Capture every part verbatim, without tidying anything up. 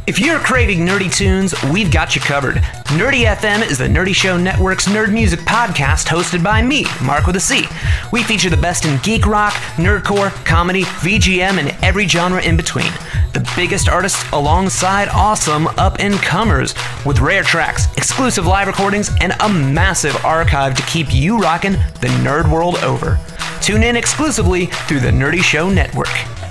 If you're craving nerdy tunes, we've got you covered. Nerdy F M is the Nerdy Show Network's nerd music podcast hosted by me, Mark with a C. We feature the best in geek rock, nerdcore, comedy, V G M, and every genre in between. The biggest artists alongside awesome up-and-comers with rare tracks, exclusive live recordings, and a massive archive to keep you rocking the nerd world over. Tune in exclusively through the Nerdy Show Network.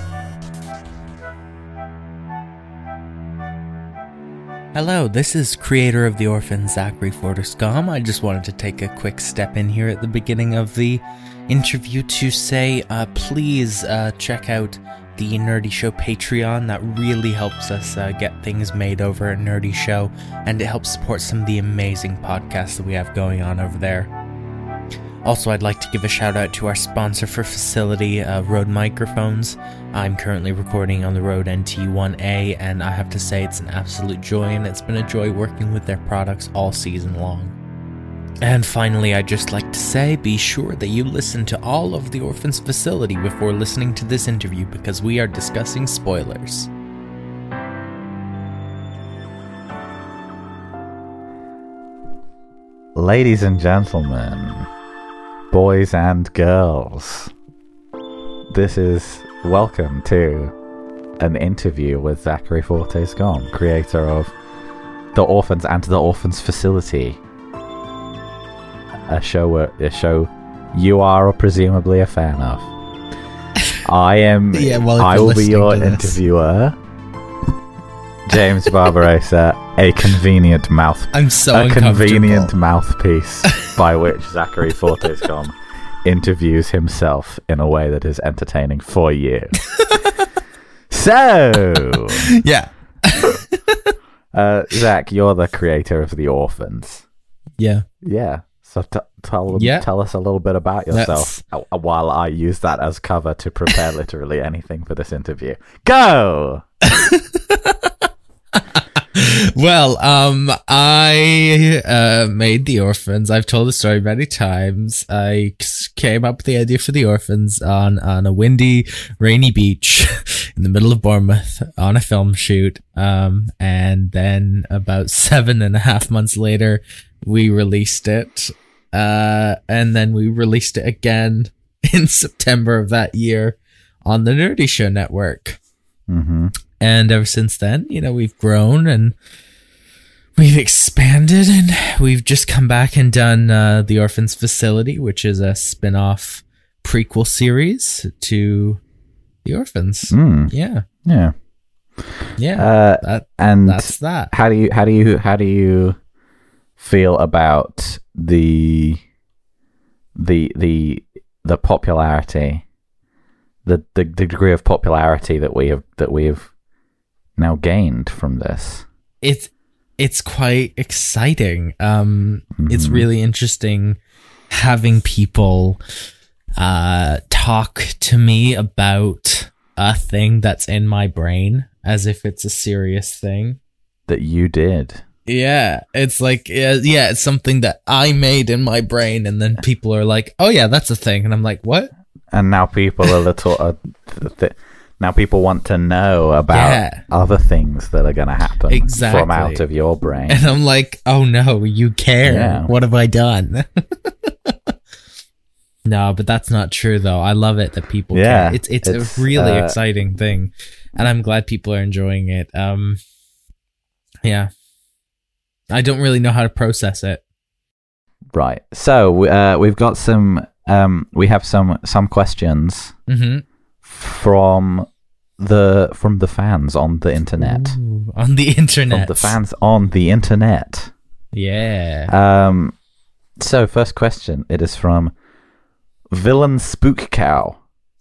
Hello, this is creator of The Orphans, Zachary Fortescombe. I just wanted to take a quick step in here at the beginning of the interview to say, uh, please uh, check out the Nerdy Show Patreon. That really helps us uh, get things made over at Nerdy Show, and it helps support some of the amazing podcasts that we have going on over there. Also, I'd like to give a shout out to our sponsor for facility, uh, Rode Microphones. I'm currently recording on the Rode N T one A, and I have to say it's an absolute joy, and it's been a joy working with their products all season long. And finally, I'd just like to say, be sure that you listen to all of the Orphans facility before listening to this interview, because we are discussing spoilers. Ladies and gentlemen, boys and girls, this is welcome to an interview with Zachary Fortescombe, creator of The Orphans and The Orphans Facility, a show a show you are presumably a fan of. I am. Yeah, well, I will be your interviewer, James Barbarossa, a convenient mouth. I'm so a uncomfortable. convenient mouthpiece by which Zachary Fortescombe interviews himself in a way that is entertaining for you. So, yeah, uh, Zach, you're the creator of The Orphans. yeah, Yeah. So t- tell Yeah. tell us a little bit about yourself uh, while I use that as cover to prepare literally anything for this interview. Go! Well, um, I uh, made The Orphans. I've told the story many times. I came up with the idea for The Orphans on, on a windy, rainy beach in the middle of Bournemouth on a film shoot. Um, and then about seven and a half months later, we released it. Uh, and then we released it again in September of that year on the Nerdy Show Network. Mm-hmm. And ever since then, you know, we've grown and we've expanded, and we've just come back and done uh, The Orphans Facility, which is a spin-off prequel series to The Orphans. Mm. Yeah. Yeah. Yeah. Uh, that, and that's that. how do you how do you how do you feel about the the the the popularity, the the, the degree of popularity that we have that we have now gained from this? It's it's quite exciting. Um, Mm-hmm. It's really interesting having people uh, talk to me about a thing that's in my brain as if it's a serious thing. That you did. Yeah, it's like, yeah, yeah, it's something that I made in my brain, and then people are like, oh yeah, that's a thing. And I'm like, what? And now people are little. Uh, th- th- now people want to know about Yeah. other things that are going to happen Exactly. from out of your brain. And I'm like, oh no, you care. Yeah. What have I done? No, but that's not true though. I love it that people Yeah, care. It's, it's it's, a really uh, exciting thing. And I'm glad people are enjoying it. Um, yeah. I don't really know how to process it. Right. So uh, we've got some. Um, we have some some questions Mm-hmm. from the from the fans on the internet. Ooh, on the internet. From the fans on the internet. Yeah. Um. So first question. It is from Villain Spook Cow.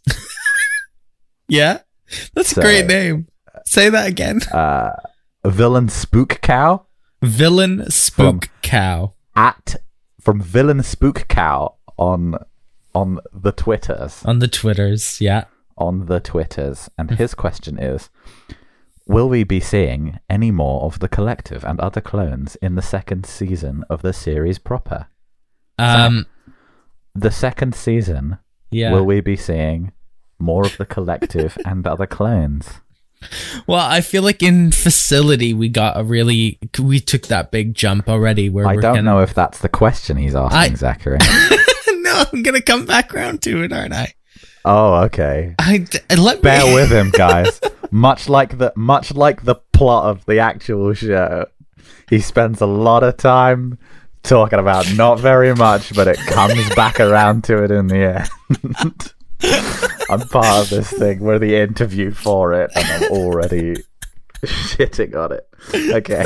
Yeah. That's So, a great name. Say that again. Uh, Villain Spook Cow Villain Spook From- Cow. at from Villain Spook Cow on on the Twitters. On the Twitters, yeah. on the Twitters, and his question is, will we be seeing any more of the Collective and other clones in the second season of the series proper? Um, The second season, yeah. will we be seeing more of the Collective and other clones? Well, I feel like in Facility we got a really we took that big jump already. Where I we're don't kinda, know if that's the question he's asking, I- Zachary. No, I'm gonna come back around to it, aren't I? Oh, okay. I let me Bear with him, guys. much like the much like the plot of the actual show, he spends a lot of time talking about not very much, but it comes back around to it in the end. I'm part of this thing. We're the interview for it, and I'm already shitting on it. Okay.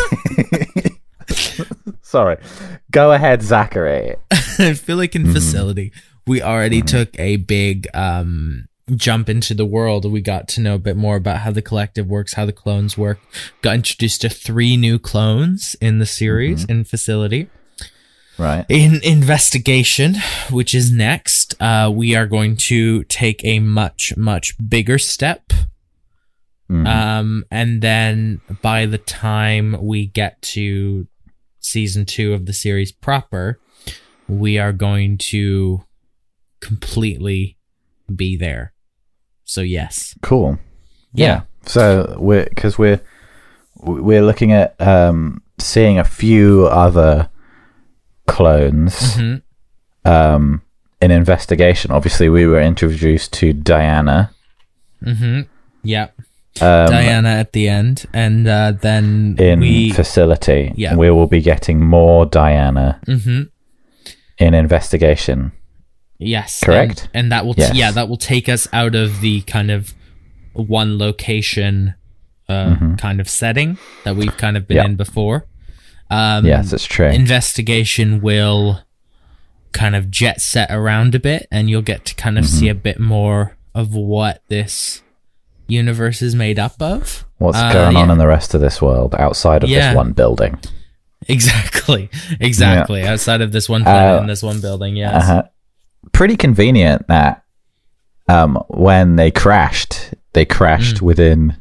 Sorry. Go ahead, Zachary. I feel like in Facility we already took a big um, jump into the world. We got to know a bit more about how the collective works, how the clones work. Got introduced to three new clones in the series in Facility. Right. In Investigation, which is next, uh, we are going to take a much, much bigger step. Mhm. Um, and then by the time we get to season two of the series proper, we are going to completely be there. So yes. Cool. Yeah. Yeah. So we're because we're we're looking at um, seeing a few other clones hmm um, in Investigation. Obviously, we were introduced to Diana. hmm Yeah. Um, Diana at the end, and uh, then in we. Facility. Yeah. We will be getting more Diana hmm in Investigation. Yes. Correct? And, and that will, t- Yes. yeah, that will take us out of the kind of one location uh, Mhm. kind of setting that we've kind of been Yeah. in before. Um, Yes, it's true. Investigation will kind of jet set around a bit, and you'll get to kind of Mm-hmm. see a bit more of what this universe is made up of. What's Uh, going on yeah. in the rest of this world outside of Yeah. this one building? Exactly. Exactly. Outside of this one planet Uh, and this one building, yes. Uh-huh. Pretty convenient that um, when they crashed, they crashed Mm. within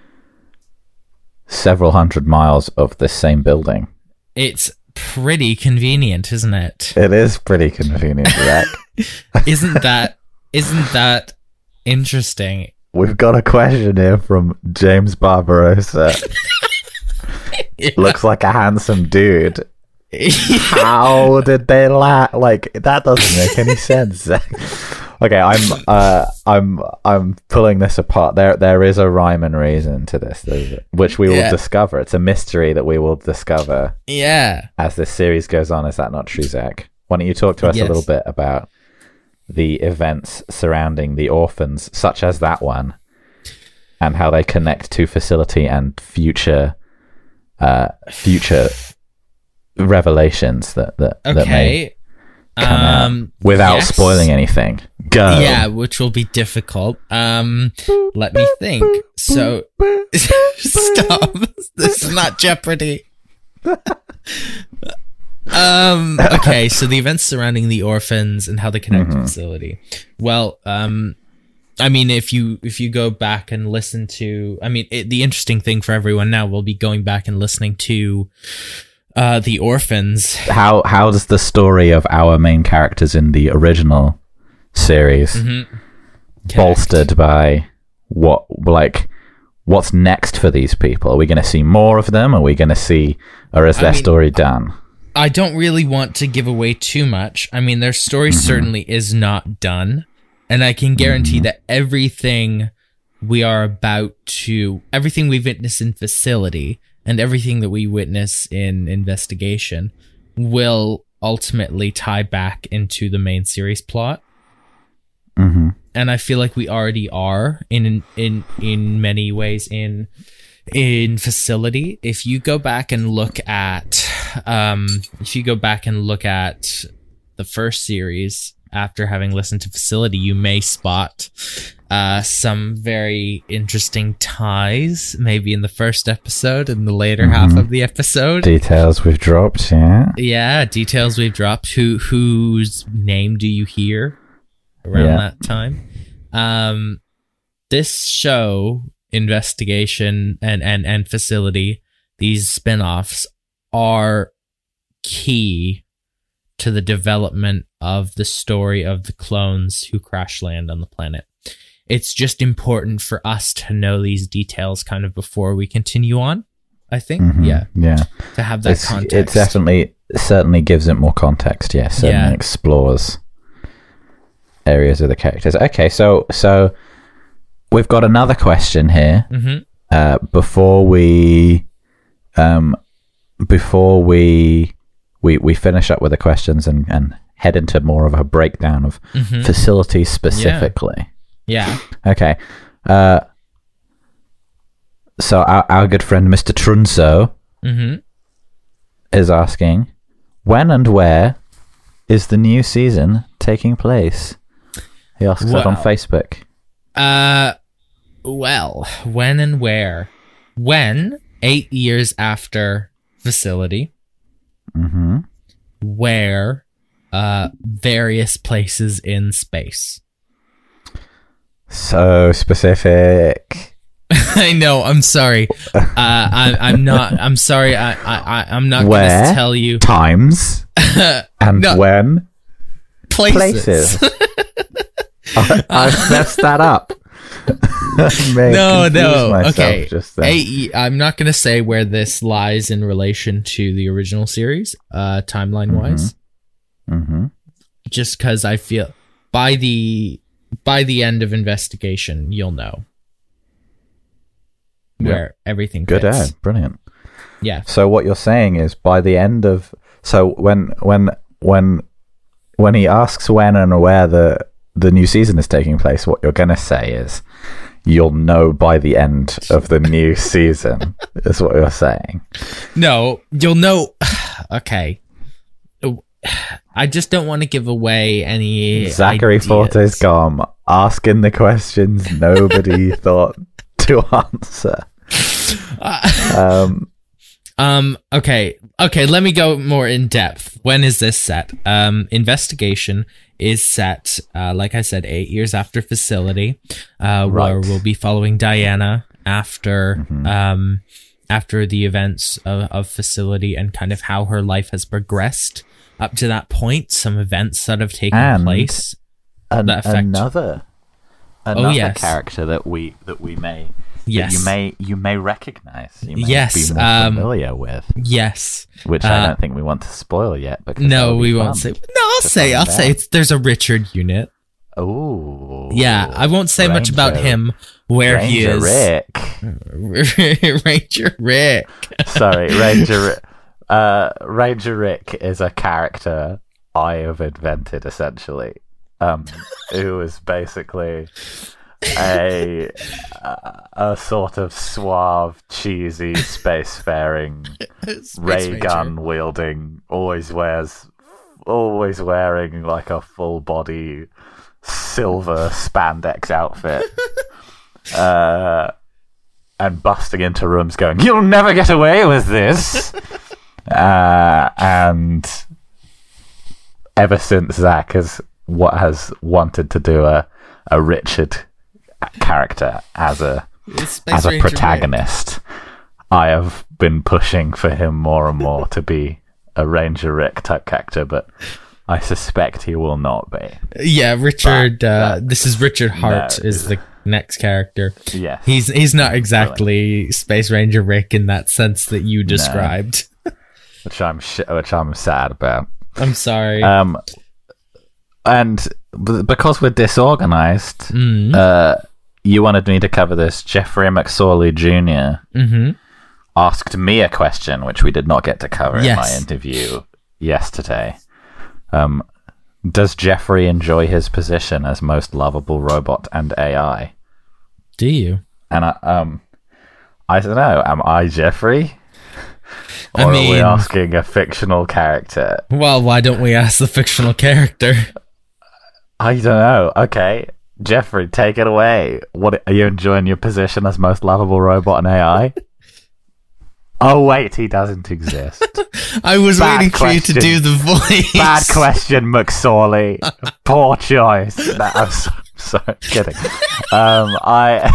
several hundred miles of the same building. It's pretty convenient, isn't it? It is pretty convenient, Zach. Isn't that isn't that interesting? We've got a question here from James Barbarossa. Looks like a handsome dude. How did they la- like that doesn't make any sense. Okay, I'm uh I'm I'm pulling this apart. There there is a rhyme and reason to this, there's- which we will Yeah. discover. It's a mystery that we will discover Yeah. as this series goes on. Is that not true, Zach? Why don't you talk to us Yes. a little bit about the events surrounding the orphans, such as that one, and how they connect to Facility and future uh future revelations that that, that may Okay. come out Um without yes. spoiling anything. Go. Yeah, which will be difficult. Um let me think. So stop. This is not Jeopardy. um okay, so the events surrounding the orphans and how they connect to Facility. Well, um I mean, if you if you go back and listen to, I mean, it, the interesting thing for everyone now will be going back and listening to uh, the orphans. How how does the story of our main characters in the original series Mm-hmm. bolstered by what like what's next for these people? Are we going to see more of them? Are we going to see, or is I their mean- story done? I don't really want to give away too much. I mean, their story certainly is not done, and I can guarantee that everything we are about to, everything we witness in Facility and everything that we witness in Investigation will ultimately tie back into the main series plot. Mm-hmm. And I feel like we already are in in in many ways in in Facility. If you go back and look at um if you go back and look at the first series after having listened to Facility, you may spot uh some very interesting ties maybe in the first episode and the later Mm-hmm. half of the episode. Details we've dropped, yeah. Yeah, details we've dropped. Who whose name do you hear around Yeah. that time? Um, this show, Investigation and and and Facility, these spin-offs are key to the development of the story of the clones who crash land on the planet. it's just important for us to know these details kind of before we continue on. I think, Mm-hmm. yeah, Yeah. to have that It's, context. it definitely certainly gives it more context. Yes, certainly Yeah. explores areas of the characters. Okay, so so we've got another question here. Mm-hmm. Uh, before we, um, before we we we finish up with the questions and and head into more of a breakdown of Mm-hmm. facilities specifically. Yeah. Okay. Uh, so our our good friend Mister Trunzo Mm-hmm. is asking, when and where is the new season taking place? He asks that on Well. Facebook. Uh, well, when and where? When, eight years after Facility. Mm-hmm. Where, uh, various places in space. So specific. I know. I'm sorry. Uh, I, I'm not. I'm sorry. I, I, I'm not going Where? to tell you Times and No. when places. places. I, I've messed that up. May no, confuse no. myself Okay. just then. Eight, I'm not going to say where this lies in relation to the original series, uh, timeline wise. Mm-hmm. Just because I feel by the by the end of investigation, you'll know where everything Good fits. ad, brilliant. Yeah. So what you're saying is by the end of so when when when when he asks when and where the the new season is taking place, what you're gonna say is you'll know by the end of the new season is what you're saying. No, you'll know. Okay. I just don't want to give away any. Zachary ideas. Forte's gone asking the questions nobody thought to answer. Um, Um. Okay. Okay. Let me go more in depth. When is this set? Um. Investigation is set. Uh. Like I said, eight years after Facility. Uh. Where Right. we'll be following Diana after. Mhm. Um. After the events of, of Facility and kind of how her life has progressed up to that point. Some events that have taken And- place. an, That effect. another another yes. character that we that we may Yes. that you may you may recognize, you may Yes, be more um, familiar with, Yes. which I uh, don't think we want to spoil yet. Because that No, would we be won't fun say. No, I'll to say. I'll find say. out. It's, there's a Richard unit. Oh, Yeah, I won't say much about Ranger- him. Where he Ranger is. Rick. Ranger Rick. Sorry, Ranger. Rick. Uh, Ranger Rick is a character I have invented essentially, um, who is basically a a, a sort of suave, cheesy, spacefaring, ray gun wielding, always wears, always wearing like a full body silver spandex outfit, uh, and busting into rooms, going, "You'll never get away with this." uh, and ever since Zach has what has wanted to do a a Richard character as a as a protagonist, I have been pushing for him more and more to be a Ranger Rick type character, but I suspect he will not be. Yeah, Richard. But Uh, that- this is Richard Hart. no. Is the next character. Yes, He's he's not exactly Space Ranger Rick in that sense that you described. which I'm sh- which I'm sad about. I'm sorry. Um, and b- because we're disorganized, mm. uh, you wanted me to cover this. Jeffrey McSorley Junior Mm-hmm. asked me a question, which we did not get to cover in Yes. my interview yesterday. Um, does Jeffrey enjoy his position as most lovable robot and A I? Do you? And I, um, I don't know. Am I Jeffrey? Or I are we mean- asking a fictional character? Well, why don't we ask the fictional character? I don't know. Okay, Jeffrey, take it away. What are you enjoying your position as most lovable robot and A I? Oh wait, he doesn't exist. I was Bad waiting for you to question. do the voice. Bad question, McSorley. Poor choice. No, I'm so, so kidding. Um, I.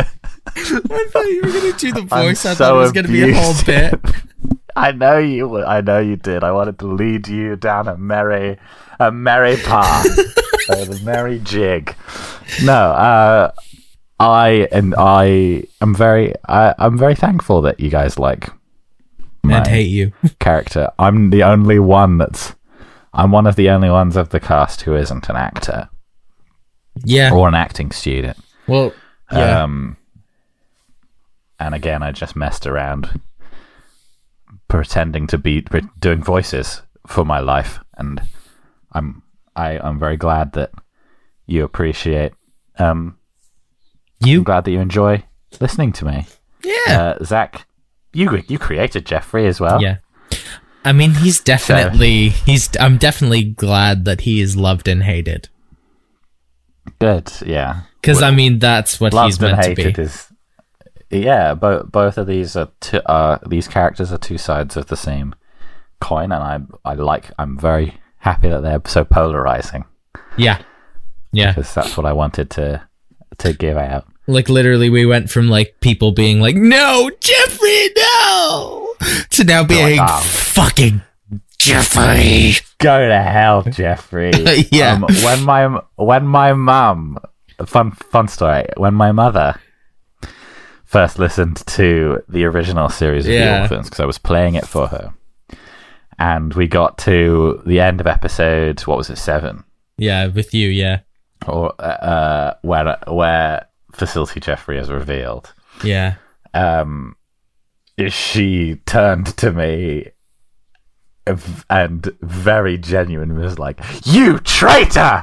I thought you were going to do the I'm voice. I so thought it was going to be a whole bit. abusive. I know you. would- I know you did. I wanted to lead you down a merry, a merry path. oh, the merry jig. No, uh, I and I am very, I, I'm very thankful that you guys like my And hate you. character. I'm the only one that's, I'm one of the only ones of the cast who isn't an actor Yeah. or an acting student. Well, yeah. Um, and again, I just messed around pretending to be doing voices for my life, and I'm I, I'm very glad that you appreciate. Um, you? I'm glad that you enjoy listening to me. Yeah. Uh, Zach, you you created Jeffrey as well. Yeah. I mean, he's definitely so, he's. I'm definitely glad that he is loved and hated. Good. Yeah. Because I mean, that's what loved he's meant and to hated be. Is, yeah. Both both of these are two, uh, these characters are two sides of the same coin, and I I like. I'm very happy that they're so polarizing. Yeah. Yeah. Because that's what I wanted to to give out. Like, literally, we went from, like, people being like, no, Jeffrey, no! To now being, like, oh, fucking Jeffrey! Go to hell, Jeffrey. Yeah. Um, when my when my mum, fun fun story, when my mother first listened to the original series of Yeah. The Orphans, because I was playing it for her, and we got to the end of episode, what was it, seven? Yeah, with you, yeah. Or uh, where where Facility Jeffrey is revealed. Yeah. Um, she turned to me and very genuine was like, "You traitor!"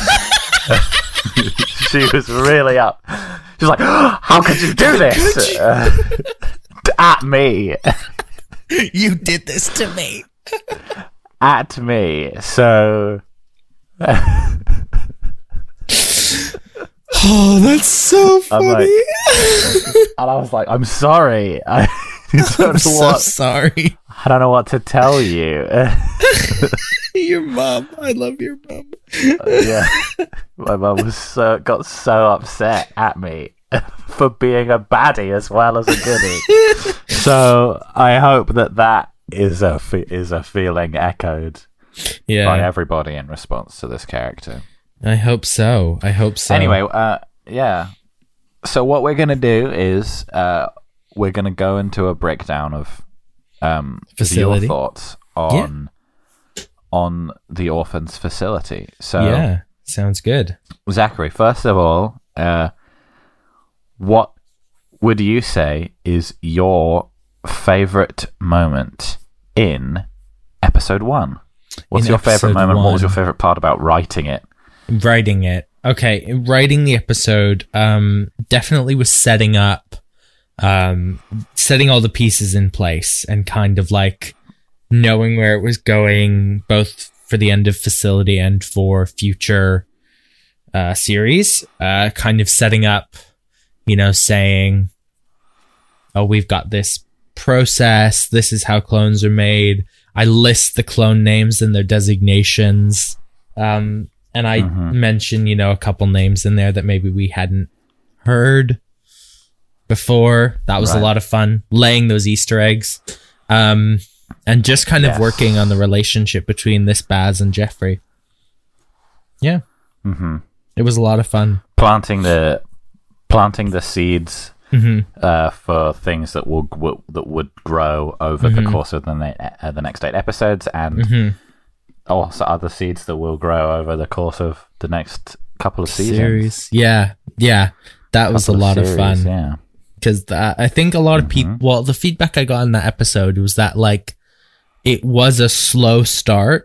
She was really up. She was like, oh, "How could you do this uh, at me?" You did this to me. At me. So. Oh, that's so funny. I'm like, and I was like, "I'm sorry. I don't I'm know so what. sorry. I don't know what to tell you." Your mom. I love your mom. Yeah, my mum was so got so upset at me for being a baddie as well as a goodie. So I hope that that is a fe- is a feeling echoed Yeah. by everybody in response to this character. I hope so. I hope so. Anyway, uh, yeah. So what we're gonna do is uh, we're gonna go into a breakdown of um, Facility. your thoughts on yeah. on the Orphans facility. So yeah, sounds good. Zachary, first of all, uh, what would you say is your favorite moment in episode one? What's In your favorite episode moment? What was one. your favorite part about writing it? Writing it. Okay, writing the episode um, definitely was setting up, um, setting all the pieces in place and kind of like knowing where it was going, both for the end of Facility and for future uh, series. Uh, kind of setting up, you know, saying, oh, we've got this process. This is how clones are made. I list the clone names and their designations. Um, and I Mhm. mention, you know, a couple names in there that maybe we hadn't heard before. That was Right. a lot of fun, laying those Easter eggs. Um, and just kind of Yes. working on the relationship between this Baz and Jeffrey. Yeah. Mm-hmm. It was a lot of fun. Planting the planting the seeds hmm uh, for things that will, will that would grow over the Mhm. course of the ne- uh, the next eight episodes, and hmm also other seeds that will grow over the course of the next couple of seasons. Series. Yeah. Yeah. That was a Couple lot of series, fun. Yeah. Because I think a lot of people, Mhm. well, the feedback I got in that episode was that like it was a slow start,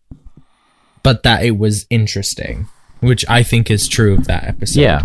but that it was interesting, which I think is true of that episode. Yeah.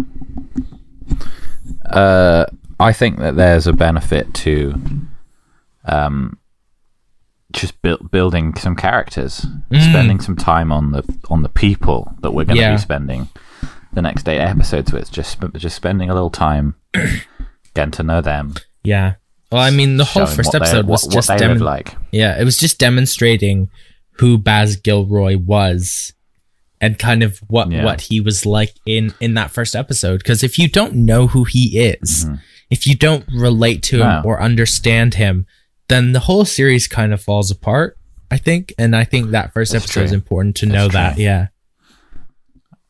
Uh, I think that there's a benefit to um, just build, building some characters, Mm. spending some time on the on the people that we're going to Yeah. be spending the next eight episodes with. Just sp- just spending a little time getting to know them. Yeah. Well, I mean, the whole showing first what they- episode was what, just what they demon- live like. yeah, it was just demonstrating who Baz Gilroy was and kind of what Yeah. what he was like in in that first episode. Because if you don't know who he is, Mhm. if you don't relate to him No. or understand him, then the whole series kind of falls apart, I think. And I think that first That's episode is true. important to That's know true. that. Yeah.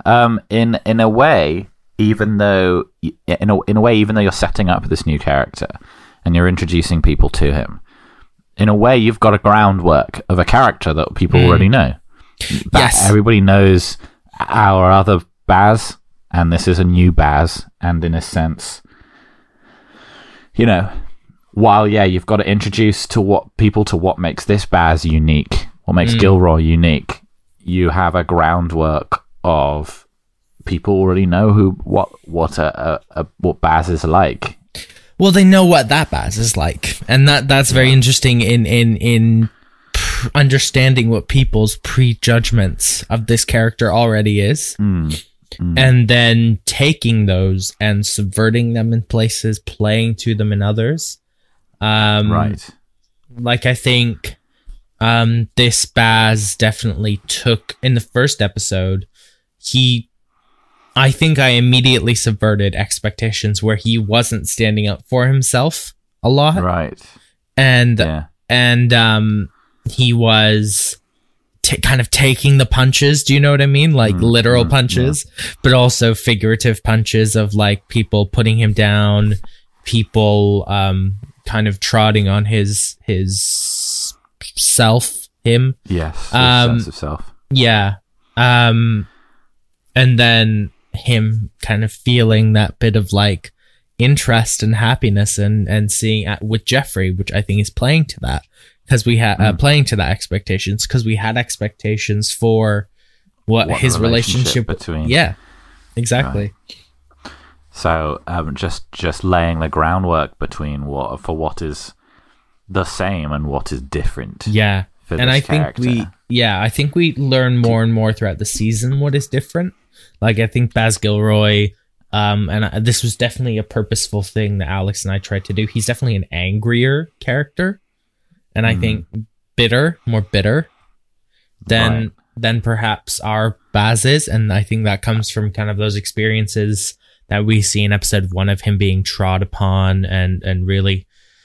um, in in a way, even though in a in a way, even though you're setting up this new character and you're introducing people to him, in a way, you've got a groundwork of a character that people mm. already know. That yes, everybody knows our other Baz, and this is a new Baz, and in a sense, you know, while yeah, you've got to introduce to what people to what makes this Baz unique, what makes mm. Gilroy unique. You have a groundwork of people already know who what what a, a, a what Baz is like. Well, they know what that Baz is like, and that that's very yeah. interesting in in in understanding what people's prejudgments of this character already is, mm. Mm. and then taking those and subverting them in places, playing to them in others. Um, right. Like I think um, this Baz definitely took in the first episode. He. I think I immediately subverted expectations where he wasn't standing up for himself a lot. Right. And, yeah. and, um, he was t- kind of taking the punches. Do you know what I mean? Like mm, literal mm, punches, yeah. but also figurative punches of like people putting him down, people, um, kind of trotting on his, his self, him. Yes. His um, sense of self. Yeah. Um, and then, him kind of feeling that bit of like interest and happiness and and seeing at, with Jeffrey, which I think is playing to that because we had mm. uh, playing to that expectations because we had expectations for what, what his relationship, relationship between yeah exactly right. So um, just just laying the groundwork between what for what is the same and what is different. Yeah, and I character. think we yeah I think we learn more and more throughout the season what is different. Like, I think Baz Gilroy, um, and I, this was definitely a purposeful thing that Alex and I tried to do. He's definitely an angrier character, and I mm. think bitter, more bitter than right. than perhaps our Baz is, and I think that comes from kind of those experiences that we see in episode one of him being trod upon and and really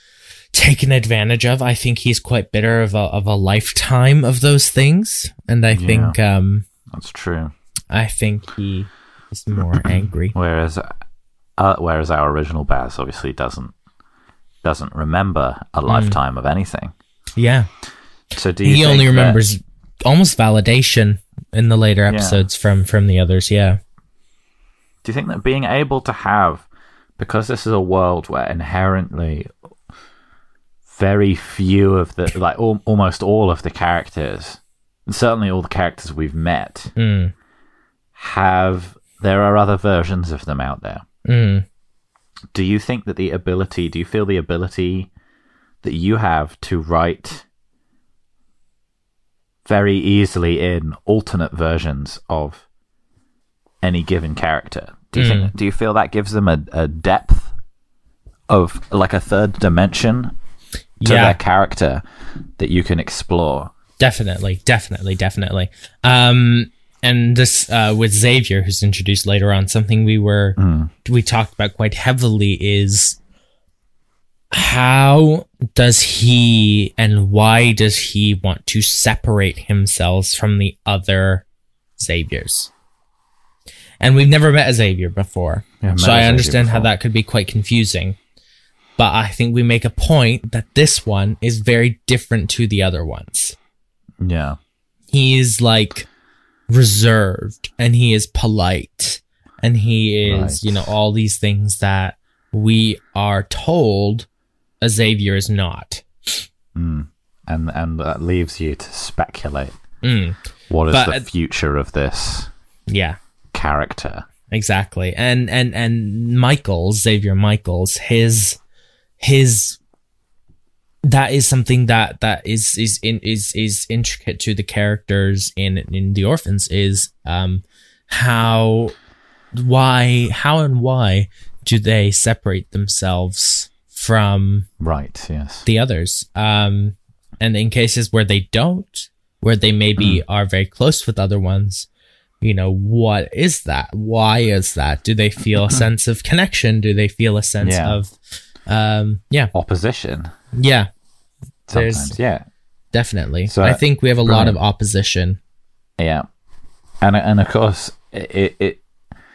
taken advantage of. I think he's quite bitter of a of a lifetime of those things, and I yeah, think um, that's true. I think he is more angry. Whereas, uh, whereas our original Baz obviously doesn't doesn't remember a lifetime mm. of anything. Yeah. So do you he think only that, remembers almost validation in the later episodes yeah. from from the others? Yeah. Do you think that being able to have, because this is a world where inherently very few of the like al- almost all of the characters, and certainly all the characters we've met. Mm. have there are other versions of them out there. Mm. Do you think that the ability, do you feel the ability that you have to write very easily in alternate versions of any given character? Do you mm. think, do you feel that gives them a, a depth of like a third dimension to yeah. their character that you can explore? Definitely, definitely, definitely. Um, And this, uh, with Xavier, who's introduced later on, something we were, mm. we talked about quite heavily is how does he and why does he want to separate himself from the other Xaviers? And we've never met a Xavier before, yeah, so I understand how that could be quite confusing. But I think we make a point that this one is very different to the other ones. Yeah. He's like reserved and he is polite and he is right. you know all these things that we are told a Xavier is not. mm. and and that leaves you to speculate mm. what is but, the future of this yeah character. Exactly. And and and Michaels, Xavier Michaels, his his that is something that that is is in is is intricate to the characters in in the Orphans is um how why how and why do they separate themselves from right yes the others, um and in cases where they don't, where they maybe mm. are very close with other ones, you know, what is that? Why is that? Do they feel a sense of connection? Do they feel a sense yeah. of um yeah opposition? Yeah. Sometimes, There's yeah. Definitely. So, I think we have a brilliant. lot of opposition. Yeah. And and of course, it, it, it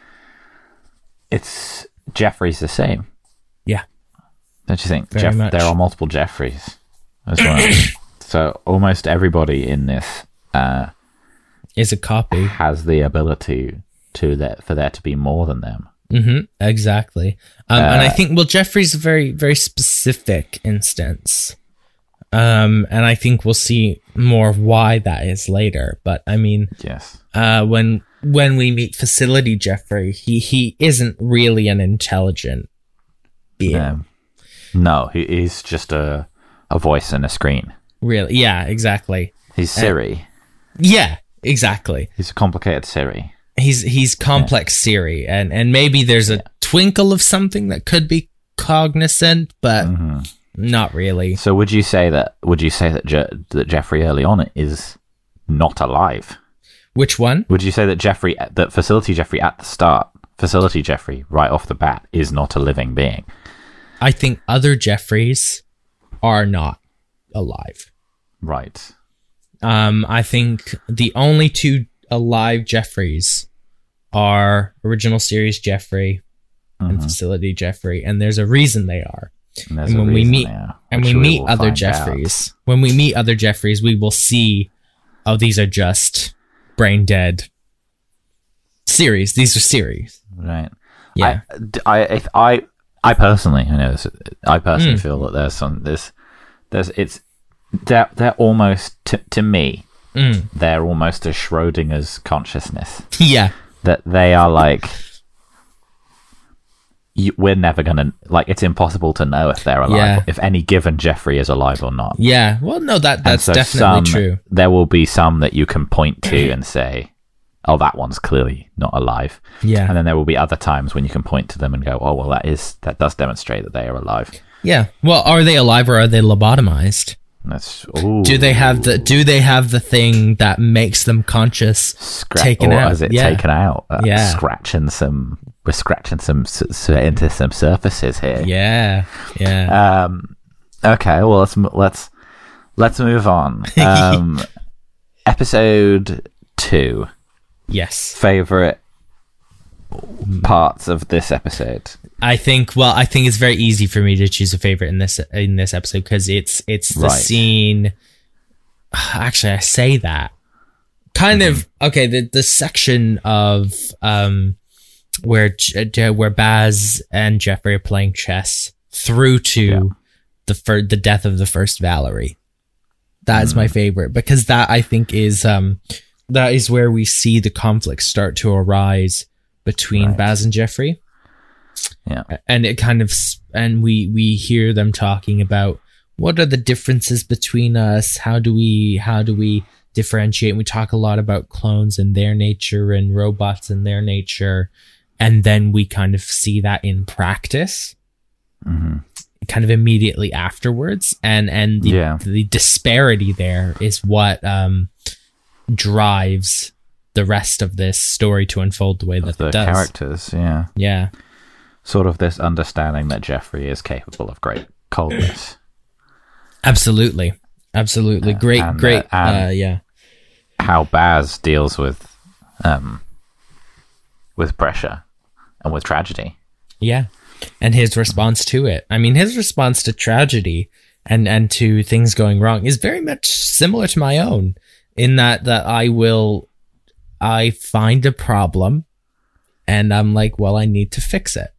it's Jeffrey's the same. Yeah. Don't you think? Very Jeff, much. there are multiple Jeffreys as well. So almost everybody in this uh, Is a copy. has the ability to that for there to be more than them. Mm-hmm. Exactly. Um, and I Uh, think, well, Jeffrey's a very, very specific instance. Um, and I think we'll see more of why that is later. But I mean, Yes. uh, when when we meet Facility Jeffrey, he, he isn't really an intelligent being. Um, no, he, he's just a a voice and a screen. Really? Yeah, exactly. He's Siri. Yeah, exactly. He's a complicated Siri. He's he's complex Siri, and and maybe there's a twinkle of something that could be cognizant, but Mm-hmm. not really. So would you say that? Would you say that Je- that Jeffrey early on is not alive? Which one? Would you say that Jeffrey, that Facility Jeffrey at the start, Facility Jeffrey right off the bat, is not a living being? I think other Jeffreys are not alive. Right. Um, I think the only two alive Jeffreys are original series Jeffrey and Facility Jeffrey, and there's a reason they are. And, there's And a when we reason meet there, and which we meet will other find Jeffreys, when we meet other Jeffreys, we will see, oh, these are just brain dead series. These are series. out. Right. Yeah. I, I, I, I personally, I know this, I personally Mm. feel that there's some, there's, there's, it's, they're, they're almost, to, to me, Mm. they're almost a Schrodinger's consciousness. Yeah. That they are like, you, we're never gonna, like, it's impossible to know if they're alive, Yeah. if any given Jeffrey is alive or not. Yeah. Well, no, that And that's so definitely some- true. There will be some that you can point to and say, oh, that one's clearly not alive. Yeah. And then there will be other times when you can point to them and go, oh, well, that is, that does demonstrate that they are alive. Yeah. Well, are they alive or are they lobotomized? And that's, ooh, Do they have the Do they have the thing that makes them conscious scra- taken or out? Is it Yeah. taken out? Uh, Yeah. Scratching some, we're scratching some, s- s- into some surfaces here. Yeah. Yeah. Um, okay, well, let's, m- let's, let's move on. Um, episode two. Yes. Favorite parts of this episode. I think. Well, I think it's very easy for me to choose a favorite in this in this episode because it's it's the Right. scene. Actually, I say that kind Mm-hmm. of okay. The the section of um where J- where Baz and Jeffrey are playing chess through to Yeah. the fir- the death of the first Valerie. That is Mm-hmm. my favorite because that I think is um that is where we see the conflict start to arise between Right. Baz and Jeffrey. Yeah. And it kind of s- and we we hear them talking about what are the differences between us, how do we how do we differentiate. And we talk a lot about clones and their nature and robots and their nature, and then we kind of see that in practice Mhm. kind of immediately afterwards, and and the, Yeah. the disparity there is what um drives the rest of this story to unfold the way that The it does. characters, yeah. Yeah. Sort of this understanding that Jeffrey is capable of great coldness. Absolutely. Absolutely. Great, and, uh, great. and- uh, yeah. How Baz deals with um with pressure and with tragedy. Yeah. And his response to it. I mean, his response to tragedy and, and to things going wrong is very much similar to my own in that, that I will, I find a problem and I'm like, well, I need to fix it.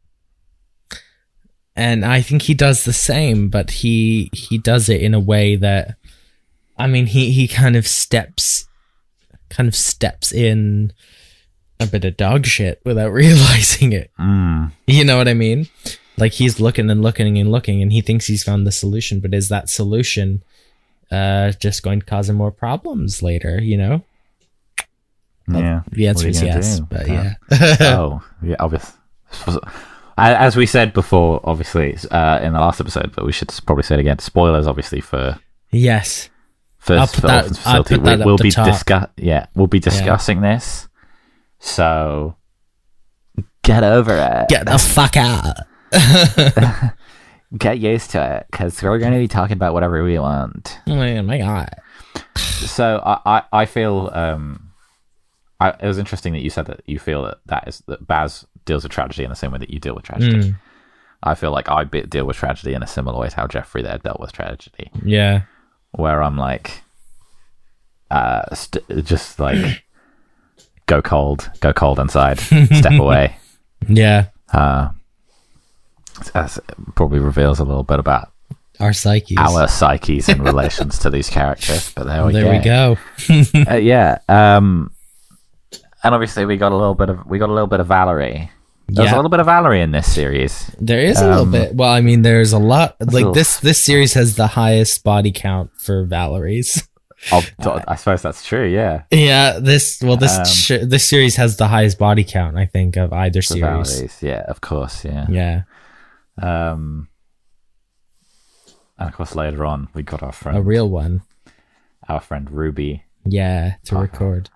And I think he does the same, but he, he does it in a way that, I mean, he, he kind of steps, kind of steps in a bit of dog shit without realizing it. Mm. You know what I mean? Like he's looking and looking and looking and he thinks he's found the solution, but is that solution uh just going to cause him more problems later, you know? Yeah. The answer What is are you gonna yes, do? but Yeah. yeah. oh, yeah, obviously. As we said before, obviously, uh, in the last episode, but we should probably say it again. Spoilers, obviously, for Yes. for, I'll put for that- Orphan's I'll Facility. put that we, up we'll the be top. discuss. Yeah, we'll be discussing this. So get over it. Get the fuck out. Get used to it, because we're going to be talking about whatever we want. Oh my, my god. So I, I, I feel um, I, it was interesting that you said that you feel that that is that Baz deals with tragedy in the same way that you deal with tragedy. Mm. I feel like I bit, deal with tragedy in a similar way to how Jeffrey there dealt with tragedy. Yeah. Where I'm like, uh, st- just like, go cold, go cold inside, step away. Yeah. Uh, as it probably reveals a little bit about our psyches, our psyches in relations to these characters. But there we there go. we go. uh, yeah. Um, and obviously we got a little bit of we got a little bit of Valerie. There's yeah. a little bit of Valerie in this series. There is a um, little bit. Well, I mean, there's a lot. Like little... this, this series has the highest body count for Valeries. Oh, I suppose that's true. Yeah. Yeah. This. Well, this um, sh- this series has the highest body count, I think, of either series. Valeries. Yeah, of course. Yeah. Yeah. Um. And of course, later on, we got our friend, A real one. Our friend Ruby. Yeah, to oh. record.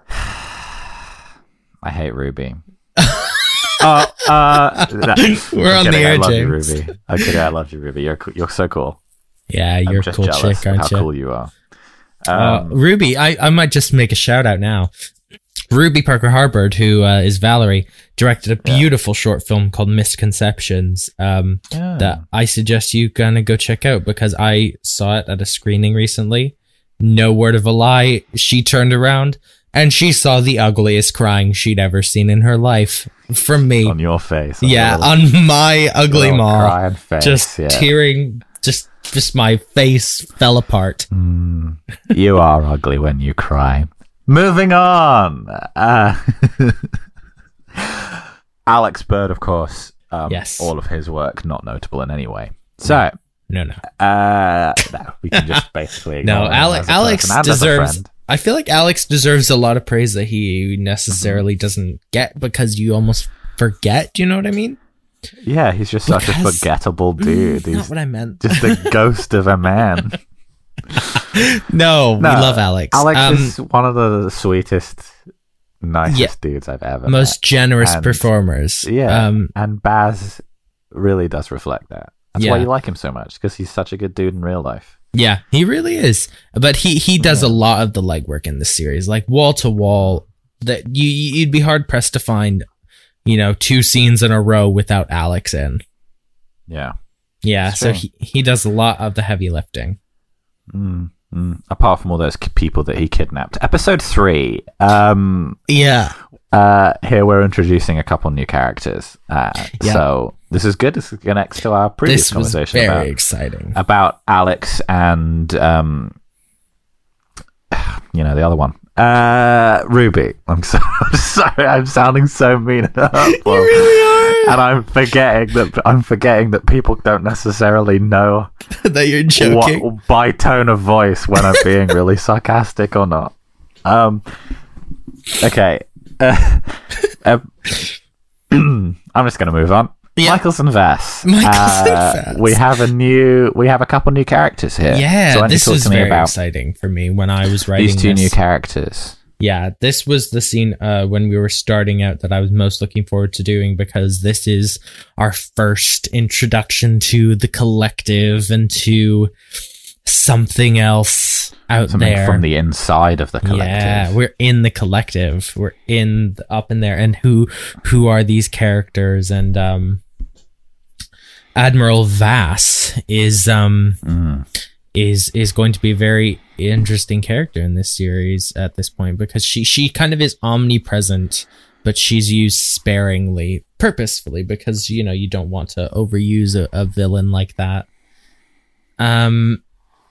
I hate Ruby. Oh, uh, no. We're on kidding, the air, I love James. you, Ruby. I'm kidding, I love you, Ruby. You're co- you're so cool. Yeah, you're I'm a just cool jealous chick, of aren't how you? cool you are. Uh, Um, Ruby, I, I might just make a shout out now. Ruby Parker Harbord, who uh, is Valerie, directed a beautiful short film called Misconceptions um, yeah. that I suggest you kind of go check out because I saw it at a screening recently. No word of a lie, she turned around and she saw the ugliest crying she'd ever seen in her life from me. On your face. On Yeah, little, on my ugly maw. crying face. Just yeah. tearing, just just my face fell apart. Mm, you are ugly when you cry. Moving on. Uh, Alex Bird, of course. Um, Yes. All of his work not notable in any way. So, No, no. uh, no, we can just basically ignore No, him Alex as a Alex person and as a deserves friend. I feel like Alex deserves a lot of praise that he necessarily doesn't get because you almost forget, do you know what I mean? Yeah, he's just such a Because- forgettable dude. Not He's what I meant. just a ghost of a man. No, No, we love Alex. Alex Um, is one of the sweetest, nicest Yeah. dudes I've ever most generous and- performers. met. Yeah, Um, and Baz really does reflect that. That's Yeah. why you like him so much, because he's such a good dude in real life. yeah, he really is. But he he does a lot of the legwork in this series, like wall to wall. That you you'd be hard pressed to find, you know, two scenes in a row without Alex in. Yeah. Yeah, It's so true. he, he does a lot of the heavy lifting. Mm, mm. Apart from all those k- people that he kidnapped. Episode three. Um, Yeah. uh, here we're introducing a couple new characters. Uh, Yeah. So this is good. This connects to our previous This was conversation very about, exciting. about Alex and, um, you know, the other one. Uh, Ruby. I'm so I'm sorry. I'm sounding so mean and hurtful. You really are. And I'm forgetting that I'm forgetting that people don't necessarily know That you're joking. what, by tone of voice when I'm being really sarcastic or not. Um. Okay. Uh, uh, I'm just going to move on. Yeah. Michaelson Vess. Michaelson Uh, Vess. We have a new. We have a couple new characters here. Yeah, So why don't you this talk was to me very about exciting for me when I was writing these two this. new characters. Yeah, this was the scene uh, when we were starting out that I was most looking forward to doing because this is our first introduction to the collective and to something else out Something there. from the inside of the collective. Yeah, we're in the collective. We're in the, up in there, and who who are these characters? And um, Admiral Vass is um Mm. is is going to be a very interesting character in this series at this point because she she kind of is omnipresent, but she's used sparingly, purposefully, because you know you don't want to overuse a, a villain like that. Um,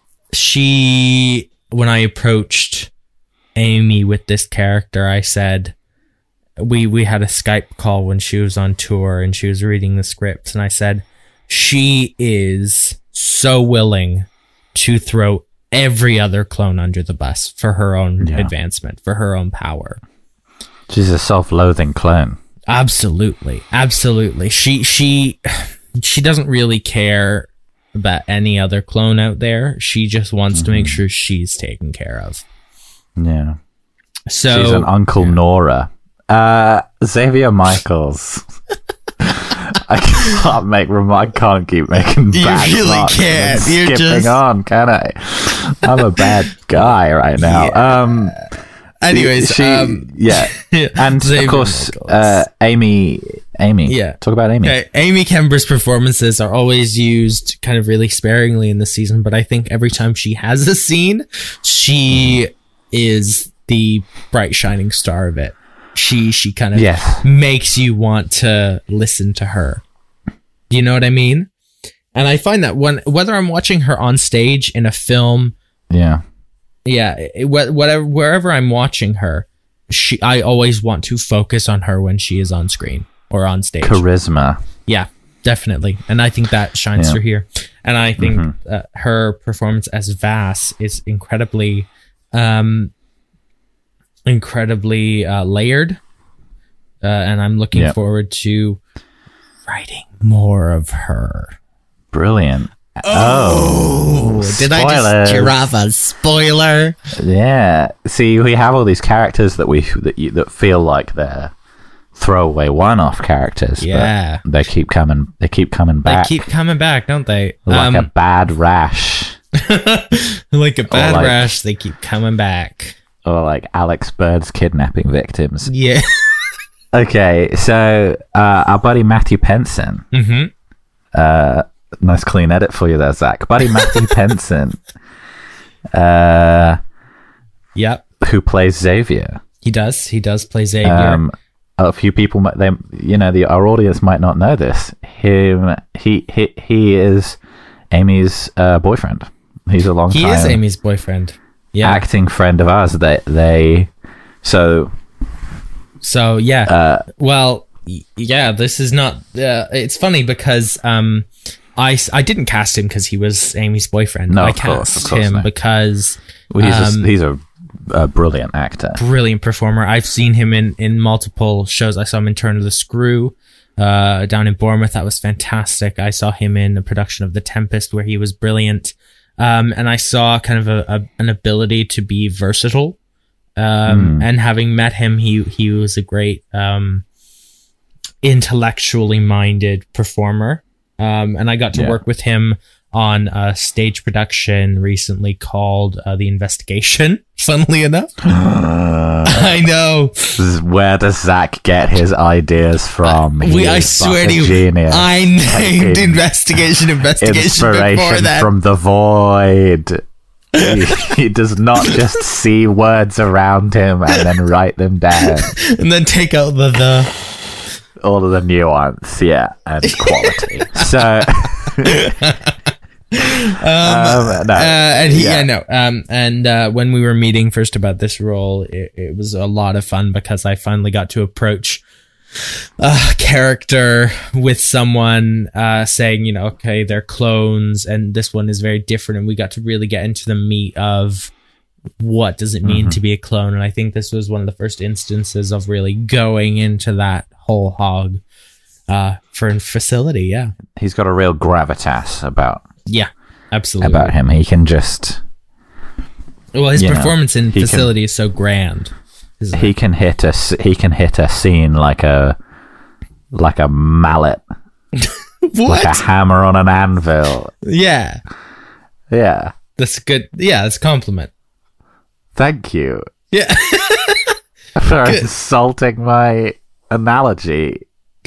she when I approached Amy with this character, I said we we had a Skype call when she was on tour and she was reading the scripts, and I said she is so willing to throw every other clone under the bus for her own Yeah. advancement, for her own power. She's a self-loathing clone. Absolutely, absolutely. She she she doesn't really care about any other clone out there. She just wants Mm-hmm. to make sure she's taken care of. Yeah. So She's an Uncle Nora. Uh, Xavier Michaels. I can't make rem- I can't keep making You bad really remarks can't. and then You're skipping just- on, can I? I'm a bad guy right now. Yeah. Um, Anyways, she, um, yeah, and Xavier of course, Nichols. uh, Amy, Amy, Yeah. talk about Amy. Okay, Amy Kemper's performances are always used kind of really sparingly in the season, but I think every time she has a scene, she is the bright shining star of it. She she kind of Yes. makes you want to listen to her. Do you know what I mean? And I find that when whether I'm watching her on stage in a film, Yeah, yeah, it- wh- whatever wherever I'm watching her, she I always want to focus on her when she is on screen or on stage. charisma. Yeah, definitely. And I think that shines Yeah. through here. And I think Mm-hmm. uh, her performance as Vass is incredibly, um, incredibly uh, layered. Uh, and I'm looking Yeah. forward to writing more of her. Brilliant. Oh, Did I spoilers. just giraffe a spoiler? Yeah. See, we have all these characters that we that you, that feel like they're throwaway one-off characters. Yeah. But they keep coming. They keep coming They back. keep coming back, don't they? like a Um, bad rash, like a bad like- rash, they keep coming back. or like Alex Bird's kidnapping victims. Yeah. Okay, so uh, our buddy Matthew Penson. hmm Uh, nice clean edit for you there, Zach. Buddy Matthew Penson, uh, Yep. who plays Xavier. He does. He does play Xavier. Um, a few people, might- they, you know, the our audience might not know this. Him, he, he, he is Amy's uh, boyfriend. He's a long he time is Amy's boyfriend. Yeah. acting friend of ours. They, they, so So yeah, uh, well, y- yeah, this is not. Uh, it's funny because um, I s- I didn't cast him because he was Amy's boyfriend. No, I of course, cast of course him not. because well, he's um, a, he's a, a brilliant actor. brilliant performer. I've seen him in in multiple shows. I saw him in Turn of the Screw, uh, down in Bournemouth. That was fantastic. I saw him in a production of The Tempest where he was brilliant. Um, and I saw kind of a, a an ability to be versatile. Um, Hmm. and having met him, he he was a great um, intellectually minded performer. Um, and I got to Yeah. work with him on a stage production recently called uh, The Investigation. Funnily enough, I know. Where does Zach get his ideas from? He We, I is swear such to a you, genius. I named Taking investigation, investigation before Inspiration that. from the void. he, he does not just see words around him and then write them down. and then take out the the. All of the nuance, yeah, and quality. So, um, no, Uh, and he, yeah, yeah. no. Um, and uh, when we were meeting first about this role, it, it was a lot of fun because I finally got to approach a character with someone uh, saying, you know, okay, they're clones, and this one is very different, and we got to really get into the meat of what does it mean Mm-hmm. to be a clone. And I think this was one of the first instances of really going into that whole hog uh, for a facility. Yeah, He's got a real gravitas about yeah, absolutely. about him. He can just Well, his you know, performance in he can- Facility is so grand. isn't it? he can hit a s- he can hit a scene like a like a mallet, like a What? hammer on an anvil. Yeah, Yeah, that's good. Yeah, that's a compliment. thank you Yeah, for Good. insulting my analogy,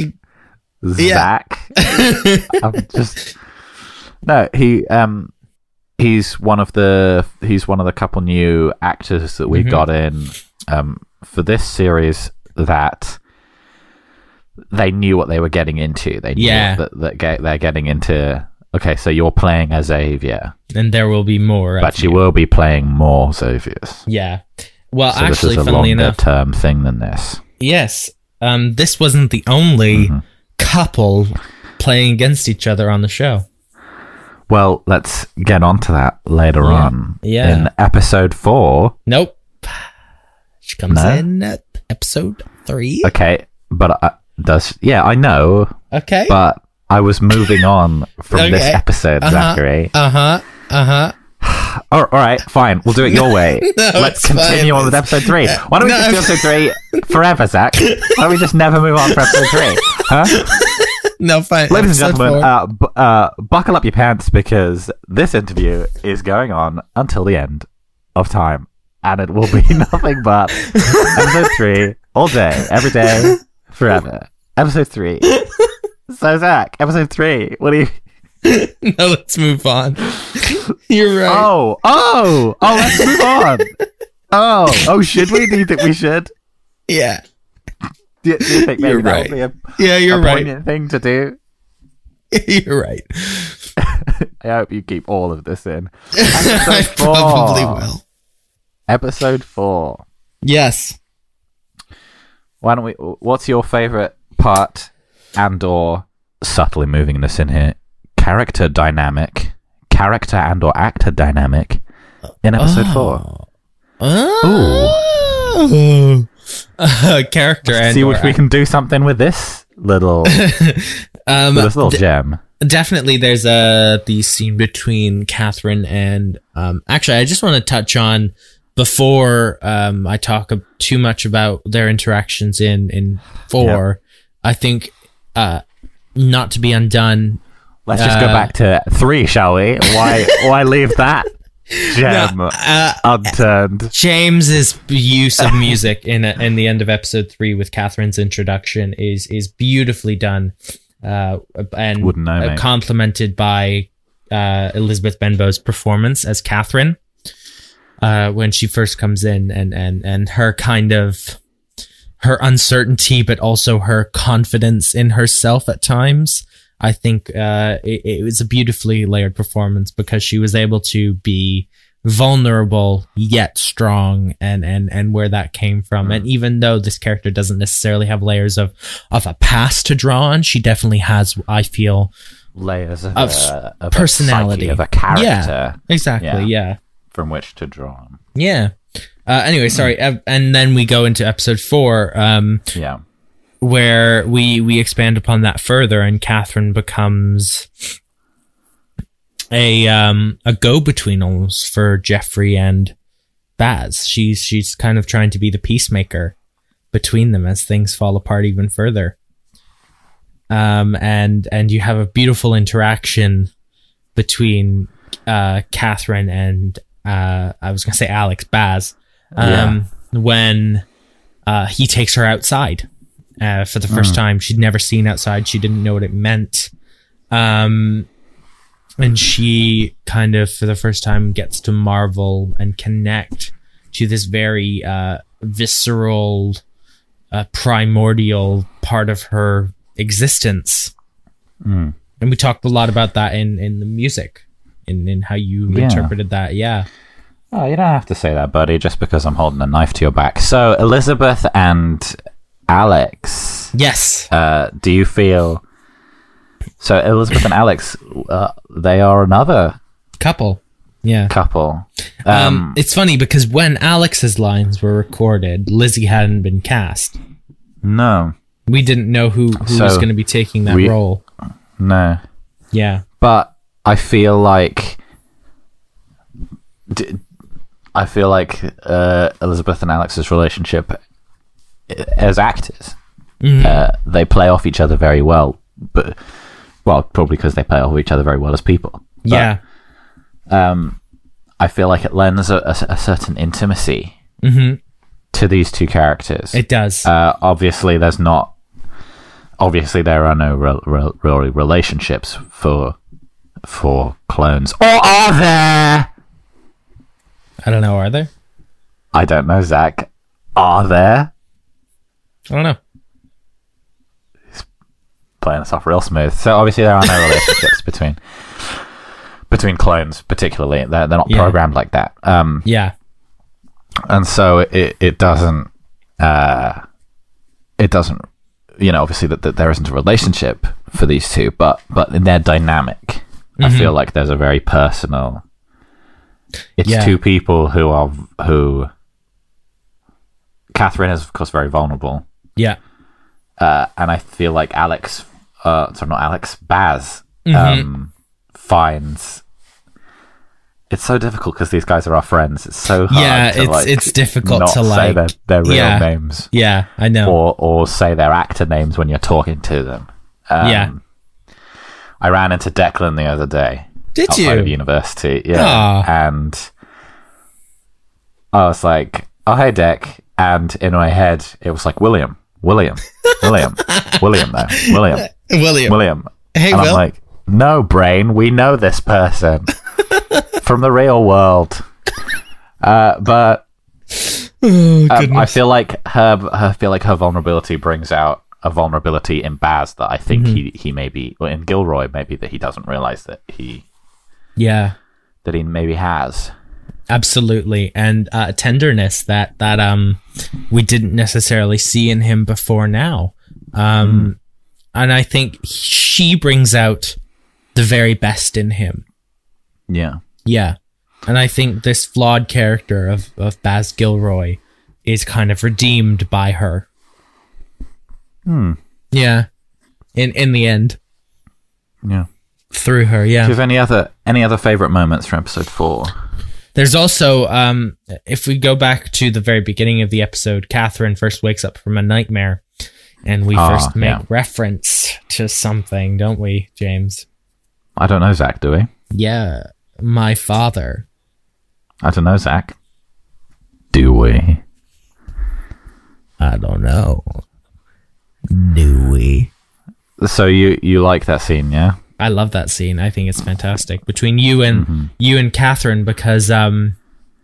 Yeah. Zach. I'm just no. He um, he's one of the he's one of the couple new actors that we Mhm. got in um for this series that they knew what they were getting into. They knew Yeah. that that get, they're getting into. Okay, so you're playing as Xavier, and there will be more. but of you will be playing more Xaviers. Yeah. Well, So actually, this is a funnily longer enough, term thing than this. yes. Um, this wasn't the only Mm-hmm. couple playing against each other on the show. Well, let's get onto that later Yeah. on. Yeah. In episode four. Nope. She comes No? in at episode three. Okay, but uh, does yeah, I know, Okay. but I was moving on from this Okay. episode, Uh-huh. Zachary. Uh huh. Uh huh. Oh, all right, fine. We'll do it your way. No, Let's it's continue fine. on with episode three. Why don't we No, just do episode three forever, Zach? Why don't we just never move on for episode three? Huh? No, fine. Ladies and Episode gentlemen, four. uh, b- uh, buckle up your pants because this interview is going on until the end of time. and it will be nothing but episode three all day, every day, forever. Episode three. So Zach, episode three. What do you? No, let's move on. You're right. Oh, oh, oh, let's move on. Oh, oh, should we? Do you think we should? Yeah. Do you, do you think maybe You're that right. would be a, Yeah, you're a right. poignant thing to do? You're right. I hope you keep all of this in. I Episode four. probably will. Episode four. Yes. Why don't we? What's your favorite part and/or subtly moving this in here? Character dynamic, character and/or actor dynamic in episode oh. four. Oh. Ooh. Uh, character Let's and see if we can do something with this little, um, with this little d- gem. Definitely, there's a the scene between Catherine and um. Actually, I just want to touch on before um I talk ab- too much about their interactions in in four. I think uh, Not to Be Undone. Let's just go uh, back to three, shall we? Why? Why leave that gem No, uh, unturned? James's use of music in a, in the end of episode three with Catherine's introduction is is beautifully done, uh, and Wouldn't know, uh, mate. complemented by uh, Elizabeth Benbow's performance as Catherine uh, when she first comes in, and and and her kind of her uncertainty, but also her confidence in herself at times. I think uh, it, it was a beautifully layered performance because she was able to be vulnerable yet strong, and and and where that came from. And even though this character doesn't necessarily have layers of of a past to draw on, she definitely has, I feel, Layers of, of uh, of personality a psyche, of a character, Yeah, exactly. Yeah. Yeah, from which to draw on. yeah. Uh, anyway, sorry. Uh, and then we go into episode four. Um, Yeah. where we we expand upon that further, and Catherine becomes a um a go-between almost for Jeffrey and Baz. She's she's kind of trying to be the peacemaker between them as things fall apart even further. Um and and you have a beautiful interaction between uh Catherine and uh I was gonna say Alex Baz um yeah. when uh he takes her outside. Uh, for the first mm. time. She'd never seen outside. She didn't know what it meant. Um, and she kind of, for the first time, gets to marvel and connect to this very uh, visceral, uh, primordial part of her existence. Mm. And we talked a lot about that in, in the music, in, in how you yeah. interpreted that. Yeah. Oh, you don't have to say that, buddy, just because I'm holding a knife to your back. So, Elizabeth and Alex. Yes. Uh, do you feel... So, Elizabeth and Alex, uh, they are another... Couple. Yeah. Couple. Um, Um, it's funny because when Alex's lines were recorded, Lizzie hadn't been cast. no. We didn't know who, who So, was going to be taking that we- role. No. Yeah. But I feel like... D- I feel like uh, Elizabeth and Alex's relationship as actors, Mhm. uh, they play off each other very well. But well, probably because they play off each other very well as people. But, Yeah. Um, I feel like it lends a, a, a certain intimacy hmm to these two characters. It does. Uh, obviously, there's not. Obviously, there are no real, real, real relationships for for clones, or are there? I don't know. Are there? I don't know, Zach. Are there? I don't know. Playing us off real smooth. So obviously, there are no relationships between between clones, particularly. They're they're not Yeah. programmed like that. Um, Yeah. and so it it doesn't uh, it doesn't. You know, obviously that, that there isn't a relationship for these two, but but in their dynamic, I Mhm. feel like there's a very personal. It's Yeah. two people who are who. Catherine is, of course, very vulnerable, Yeah. uh, and I feel like Alex, uh, sorry, not Alex, Baz, Mhm. um, finds. It's so difficult because these guys are our friends. It's so hard. Yeah, to, it's- like, it's difficult not to, say like- their, their real yeah. names. Yeah. I know. or or say their actor names when you're talking to them. Um, Yeah. I ran into Declan the other day. Did outside you? of university, yeah, Aw. and I was like, oh, hey, Deck. And in my head, it was like, William, William, William, William, though. William, William. William. Hey, and Will. I'm like, no, brain, we know this person from the real world. Uh, but Oh, um, I feel like her, I feel like her vulnerability brings out a vulnerability in Baz that I think Mm-hmm. he, he maybe, or in Gilroy, maybe that he doesn't realize that he, Yeah. that he maybe has. Absolutely, and uh, tenderness that that um we didn't necessarily see in him before now, um, and I think she brings out the very best in him. Yeah. Yeah, and I think this flawed character of of Baz Gilroy is kind of redeemed by her. Hmm. Yeah, in in the end, Yeah. through her. Yeah. Do you have any other any other favorite moments from episode four? There's also, um, if we go back to the very beginning of the episode, Catherine first wakes up from a nightmare, and we Ah, first make yeah. reference to something, don't we, James? I don't know, Zach. Do we? Yeah, my father. I don't know, Zach. Do we? I don't know. Do we? So you you like that scene, yeah? I love that scene. I think it's fantastic between you and Mm-hmm. you and Catherine, because um,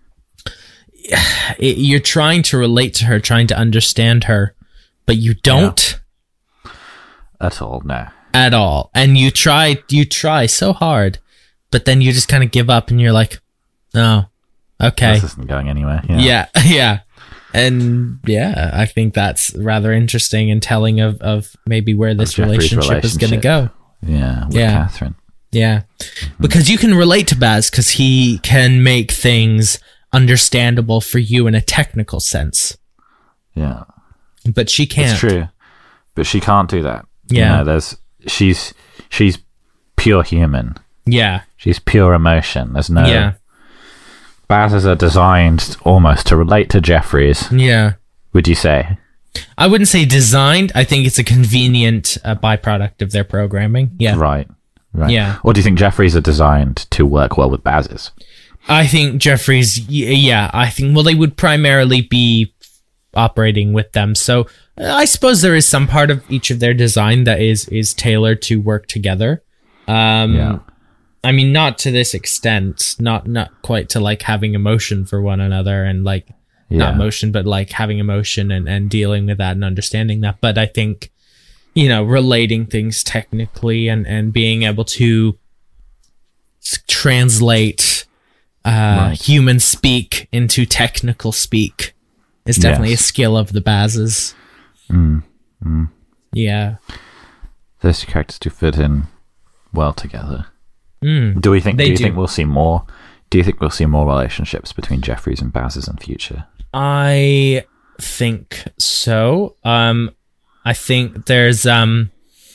it, you're trying to relate to her, trying to understand her, but you don't. At all? No. At all, and you try you try so hard, but then you just kind of give up and you're like, oh, okay, This isn't going anywhere. Yeah. yeah. yeah and yeah, I think that's rather interesting and telling of of maybe where this Jeffrey's relationship, is going to relationship. go. Yeah. With Yeah. Catherine. Yeah, because you can relate to Baz because he can make things understandable for you in a technical sense, Yeah. but she can't. It's true, but she can't do that. Yeah. You know, there's she's she's pure human. Yeah, She's pure emotion. There's no. yeah, Bazes are designed almost to relate to Jeffries. yeah. Would you say? I wouldn't say designed. I think it's a convenient uh, byproduct of their programming. Yeah. Right. Right. Yeah. Or do you think Jeffries are designed to work well with Bazes? I think Jeffries, y- yeah, I think, well, they would primarily be operating with them. So uh, I suppose there is some part of each of their design that is is tailored to work together. Um, Yeah. I mean, not to this extent, not not quite to like having emotion for one another and like, not Yeah. emotion, but like having emotion and, and dealing with that and understanding that. But I think, you know, relating things technically and, and being able to s- translate uh, Right. human speak into technical speak is definitely Yes. a skill of the Bazes. Mm. Mm. Yeah. Those two characters do fit in well together. Mm. Do we think? They do you do. think we'll see more? Do you think we'll see more relationships between Jeffries and Bazes in future? I think so. Um, I think there's um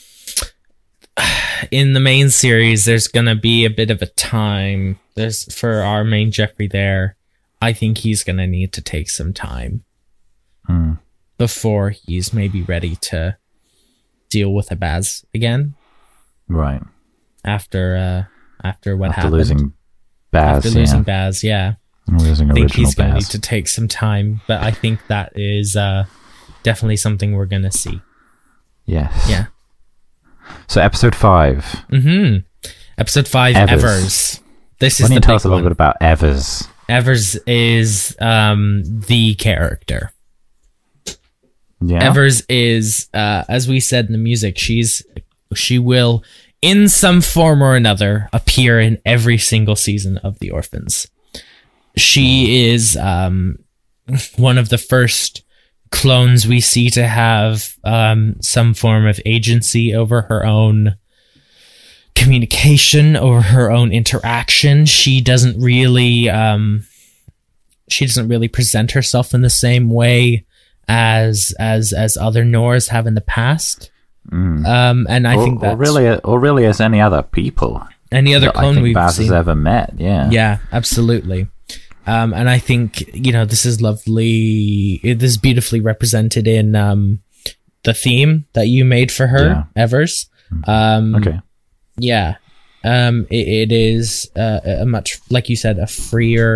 in the main series there's gonna be a bit of a time. There's for our main Jeffrey there. I think he's gonna need to take some time Hmm. before he's maybe ready to deal with a Baz again Right. after uh after what After happened. losing Baz, after losing yeah. Baz, yeah. losing I think original he's going to need Baz. to take some time, but I think that is uh, definitely something we're going to see. Yes. Yeah. So episode five. Mm-hmm. Episode five, Evers. Evers. This Why is don't you the tell big us a little one. bit about Evers? Evers is um, the character. Yeah. Evers is, uh, as we said in the music, she's she will, in some form or another, appear in every single season of The Orphans. She is um, one of the first clones we see to have um, some form of agency over her own communication, over her own interaction. She doesn't really, um, she doesn't really present herself in the same way as as as other Noors have in the past. Mm. Um, and I or, think or that really, or really, as any other people any other that I clone think we've Baz has seen, ever met. Yeah. yeah, absolutely. Um, and I think, you know, this is lovely. This is beautifully represented in um, the theme that you made for her, Yeah. Evers. Um, Okay. Yeah. Um, it, it is uh, a much, like you said, a freer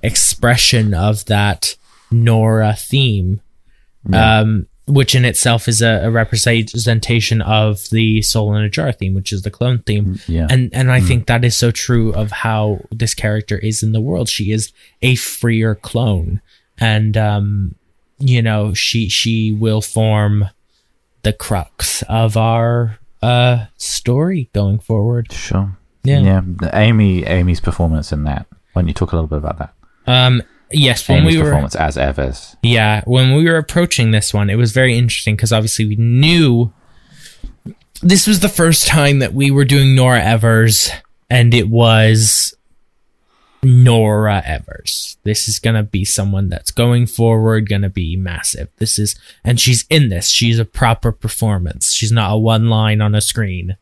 expression of that Nora theme, Yeah. um, which in itself is a, a representation of the Soul in a Jar theme, which is the clone theme. Yeah. And and I think that is so true of how this character is in the world. She is a freer clone, and um, you know, she she will form the crux of our uh story going forward. Sure. Yeah. Yeah. The Amy Amy's performance in that. Why don't you talk a little bit about that? Um. Yes. When Amy's we were performance as Evers. Yeah, when we were approaching this one, it was very interesting because obviously we knew this was the first time that we were doing Nora Evers, and it was Nora Evers. This is going to be someone that's going forward, going to be massive. This is, and she's in this. She's a proper performance. She's not a one line on a screen.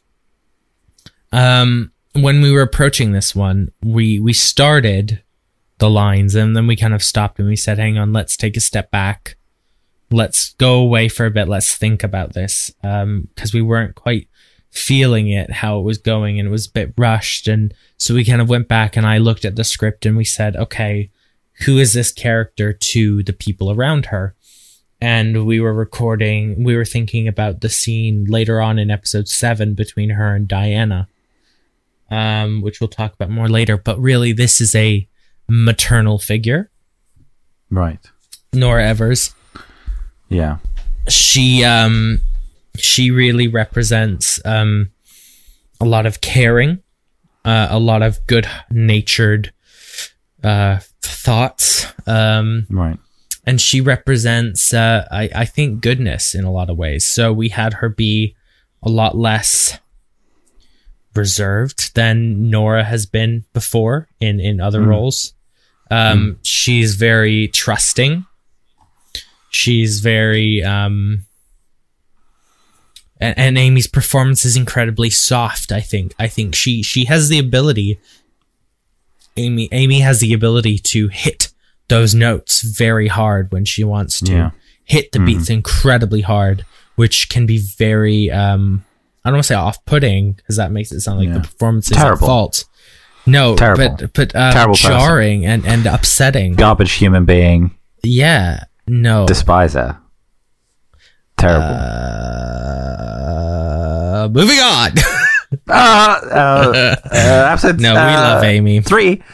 Um, when we were approaching this one, we, we started the lines, and then we kind of stopped and we said, hang on, let's take a step back. Let's go away for a bit. Let's think about this. Um, because we weren't quite feeling it, how it was going, and it was a bit rushed. And so we kind of went back, and I looked at the script and we said, okay, who is this character to the people around her? And we were recording, we were thinking about the scene later on in episode seven between her and Diana, um, which we'll talk about more later. But really, this is a maternal figure. Right. Nora Evers. Yeah. She um she really represents um a lot of caring, uh, a lot of good natured uh thoughts. Um Right. and she represents uh I, I think goodness in a lot of ways. So we had her be a lot less reserved than Nora has been before in, in other mm. roles. Um, mm. She's very trusting. She's very... Um, and, and Amy's performance is incredibly soft, I think. I think she, she has the ability... Amy Amy has the ability to hit those notes very hard when she wants to. Yeah. Hit the mm. beats incredibly hard, which can be very... Um, I don't want to say off-putting, because that makes it sound like yeah. the performance is at fault. No, Terrible. but but uh, Terrible jarring and, and upsetting. Garbage human being. Yeah, no. Despiser. Terrible. Uh, moving on. uh, uh, uh, episode, no, uh, we love Amy. Three.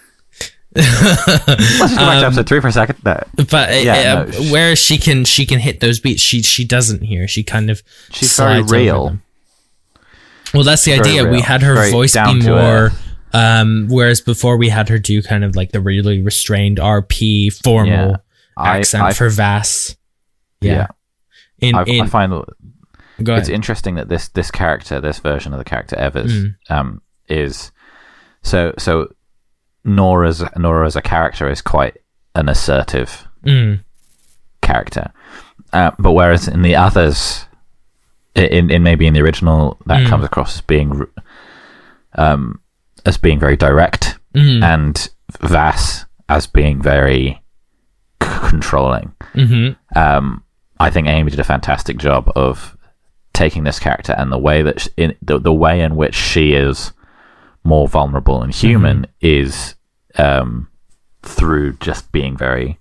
Let's just go back um, to episode three for a second. No. But yeah, uh, no, where she can she can hit those beats, she she doesn't here. She kind of she's very real. Well, that's the idea. We had her very voice be more, um, whereas before we had her do kind of like the really restrained R P formal yeah. accent I, I, for Vass. Yeah, yeah. In, I, in, I find go it's ahead. interesting that this this character, this version of the character Evers, Mm. um, is so so. Nora's Nora as a character is quite an assertive Mm. character, uh, but whereas in the others, in in maybe in the original, that Mm. comes across as being um as being very direct, Mm. and Vass as being very c- controlling. Mm-hmm. Um, I think Amy did a fantastic job of taking this character and the way that she, in the the way in which she is more vulnerable and human mm-hmm. is um, through just being very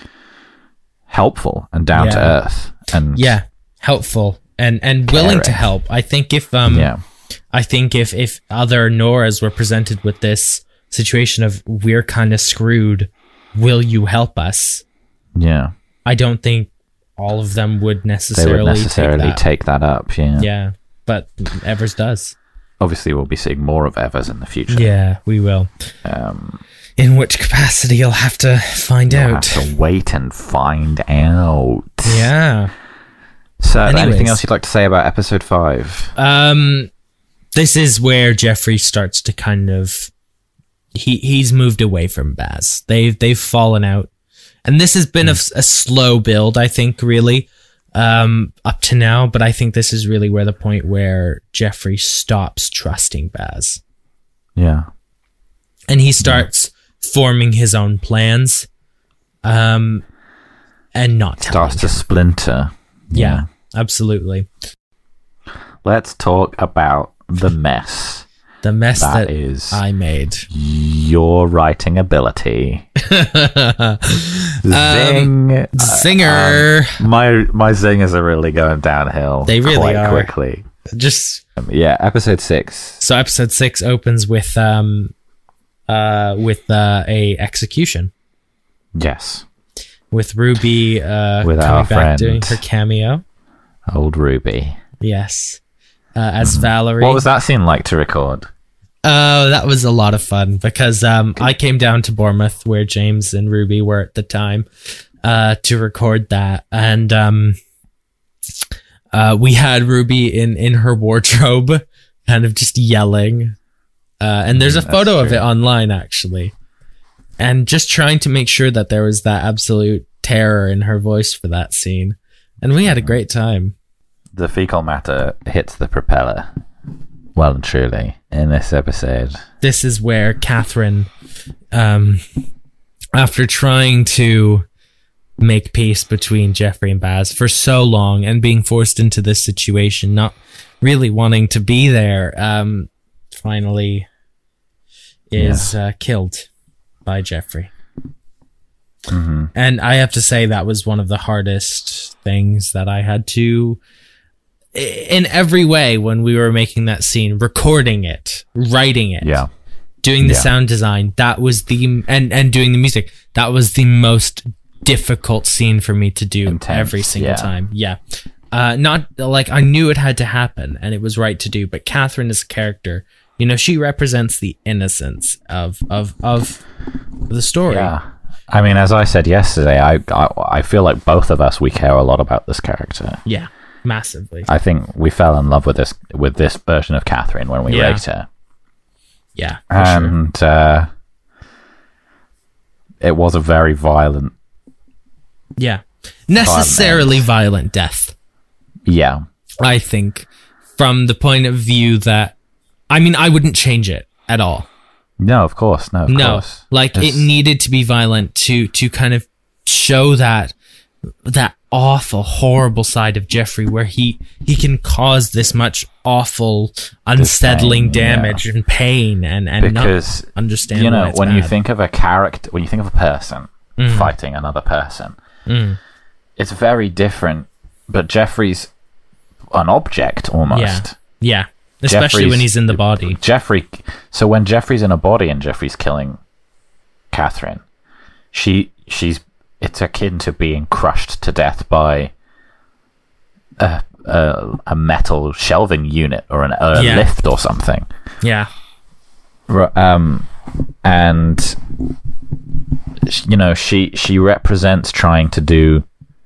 helpful and down yeah. to earth, and yeah, helpful and and willing to help. I think if um, yeah. I think if if other Noras were presented with this situation of we're kind of screwed, will you help us? Yeah, I don't think all of them would necessarily they would necessarily take that, take that up. Yeah, yeah, but Evers does. Obviously, we'll be seeing more of Evers in the future. Yeah, we will. Um, in which capacity, you'll have to find you'll out. Have to wait and find out. Yeah. So, Anyways, anything else you'd like to say about episode five? Um, this is where Jeffrey starts to kind of he he's moved away from Baz. They've they've fallen out, and this has been mm. a, a slow build, I think, really. Um, up to now, but I think this is really where the point where Jeffrey stops trusting Baz. Yeah. And he starts yeah. forming his own plans, um, and not starts to him. splinter. Yeah, yeah, absolutely. Let's talk about the mess The mess that, that is I made. Your writing ability. Zing. Um, zinger. Um, my my zingers are really going downhill. They really quite are. quickly. Just Um, yeah, episode six. so episode six opens with um uh with uh, a execution Yes. with Ruby uh With coming our back friend. doing her cameo. Old Ruby. Yes. Uh, as Valerie. What was that scene like to record? Oh, that was a lot of fun because um, I came down to Bournemouth where James and Ruby were at the time uh, to record that. And um, uh, we had Ruby in, in her wardrobe kind of just yelling. Uh, and there's a That's photo of true. it online, actually. And just trying to make sure that there was that absolute terror in her voice for that scene. And we had a great time. The fecal matter hits the propeller. Well and truly in this episode. This is where Catherine, um, after trying to make peace between Jeffrey and Baz for so long and being forced into this situation, not really wanting to be there, um, finally is uh, killed by Jeffrey. Mm-hmm. And I have to say that was one of the hardest things that I had to, in every way, when we were making that scene, recording it, writing it, Yeah. doing the Yeah. sound design, that was the, and, and doing the music, that was the most difficult scene for me to do Intense, every single yeah. time. Yeah. Uh, not like I knew it had to happen and it was right to do, but Catherine as a character, you know, she represents the innocence of, of, of the story. Yeah. I mean, as I said yesterday, I, I I feel like both of us, we care a lot about this character. Yeah. Massively. I think we fell in love with this with this version of Catherine when we Yeah. wrote her. Yeah. For sure. And uh, it was a very violent, Yeah. Necessarily violent death. yeah. I think, from the point of view that, I mean, I wouldn't change it at all. No, of course, no, of No, course. like It's- it needed to be violent to to kind of show that that awful, horrible side of Jeffrey, where he he can cause this much awful, unsettling pain, yeah. damage and pain, and and because not understand. you know why it's when you bad. think of a character, when you think of a person fighting another person, Mm. it's very different. But Jeffrey's an object almost. yeah, especially when Jeffrey's- he's in the body. Jeffrey. So when Jeffrey's in a body and Jeffrey's killing Catherine, she she's it's akin to being crushed to death by a a, a metal shelving unit or an, a Yeah. lift or something. Yeah, Ru- Um, and sh- you know she she represents trying to do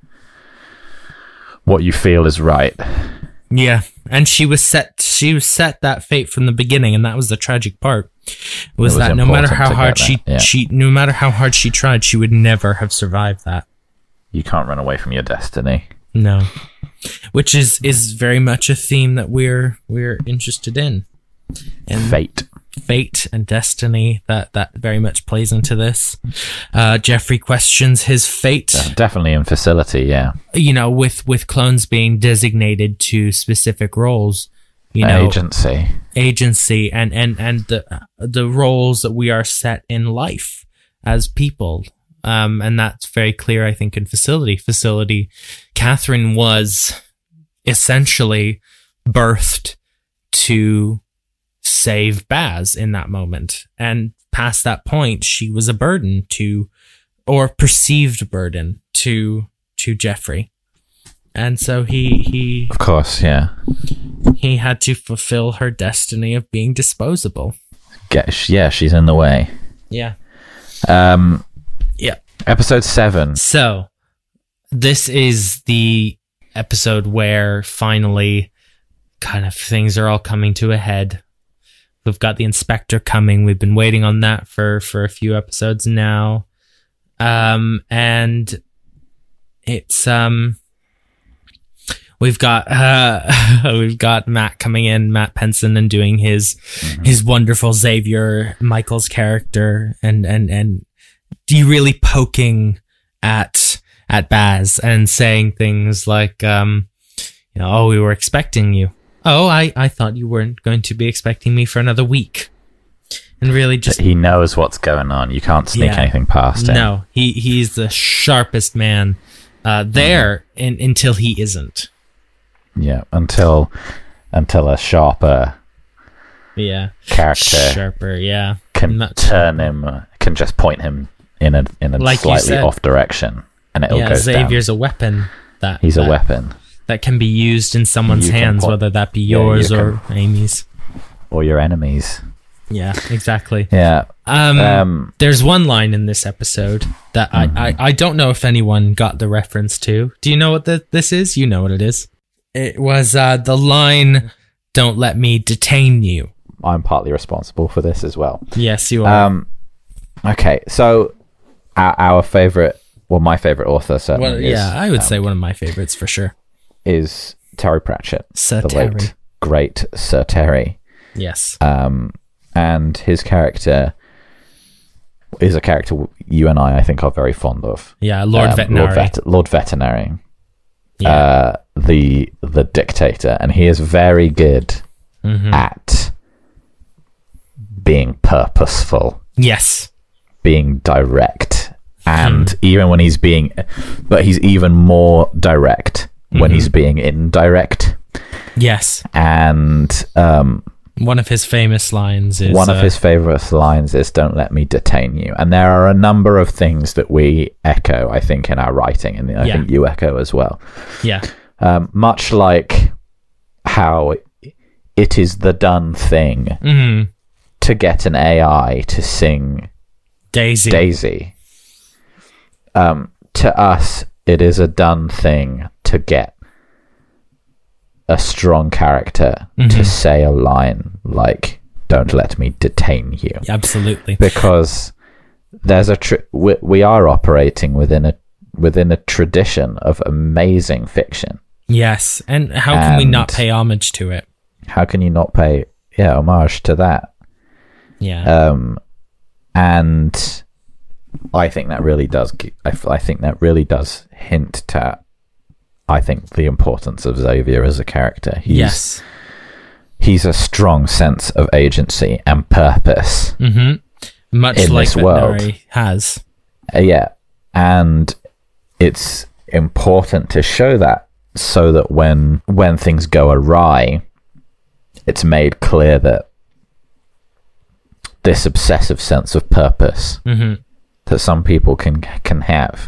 what you feel is right. yeah, and she was set. She was set that fate from the beginning, and that was the tragic part. Was, was that no matter important how to hard get she that, yeah. she no matter how hard she tried, she would never have survived that. You can't run away from your destiny. No, which is is very much a theme that we're we're interested in, and Fate. fate and destiny that that very much plays into this. Uh, Jeffrey questions his fate. Definitely in facility, yeah. You know, with with clones being designated to specific roles. You know, Agency. agency and and and the the roles that we are set in life as people. Um, and that's very clear, I think, in facility. Facility, Catherine was essentially birthed to save Baz in that moment. And past that point, she was a burden to, or perceived burden to, to Jeffrey. And so he, he, Of course, yeah. he had to fulfill her destiny of being disposable. Get, yeah, she's in the way. Yeah. Um, Yeah. episode seven. So, this is the episode where finally kind of things are all coming to a head. We've got the inspector coming. We've been waiting on that for, for a few episodes now. Um, and it's, um, we've got, uh, we've got Matt coming in, Matt Penson, and doing his, mm-hmm. his wonderful Xavier Michaels character, and, and, and really poking at, at Baz and saying things like, um, you know, oh, we were expecting you. Oh, I, I thought you weren't going to be expecting me for another week. And really just... He knows what's going on. You can't sneak Yeah. anything past him. No, he, he's the sharpest man uh, there in, until he isn't. Yeah, until until a sharper Yeah. character Sharper, yeah. can Not- turn him, uh, can just point him in a in a Like you slightly said. off direction, and it'll Yeah, go Xavier's down. a weapon. That He's that, a weapon, that can be used in someone's You can hands, point- whether that be Yeah, you yours or can- Amy's. or your enemies. Yeah, exactly. Yeah. Um, Um. there's one line in this episode that Mm-hmm. I, I, I don't know if anyone got the reference to. Do you know what the, this is? You know what it is. It was uh, the line, "Don't let me detain you." I'm partly responsible for this as well. Yes, you are. Um. Okay, so our, our favorite, well, my favorite author certainly well, is, yeah, I would um, say one of my favorites for sure. is Terry Pratchett, Sir the Terry. late great Sir Terry. Yes. Um, and his character is a character you and I, I think, are very fond of. Yeah, Lord Um, Veterinary. Lord, Vet- Lord Veterinary. yeah. Uh, the the dictator, and he is very good Mhm. at being purposeful, Yes. being direct, and Hmm. even when he's being, but he's even more direct when Mm-hmm. he's being indirect. Yes. And um, One of his famous lines is one of uh, his favorite lines is "Don't let me detain you." And there are a number of things that we echo, I think, in our writing, and I Yeah. think you echo as well. yeah. Um, much like how it is the done thing Mhm. to get an A I to sing Daisy. Daisy. Um, to us, it is a done thing to get a strong character Mhm. to say a line like "Don't let me detain you," Absolutely. because there's a tr- we, we are operating within a within a tradition of amazing fiction. Yes. And how can we not And- pay homage to it? How can you not pay yeah homage to that? Yeah. Um, and I think that really does. gi- I, f- I think that really does hint to. I think the importance of Xavier as a character. He's, yes. he's a strong sense of agency and purpose. Mm-hmm. Much in like this world. Veterinary has. Uh, yeah, and it's important to show that so that when when things go awry, it's made clear that this obsessive sense of purpose Mm-hmm. that some people can can have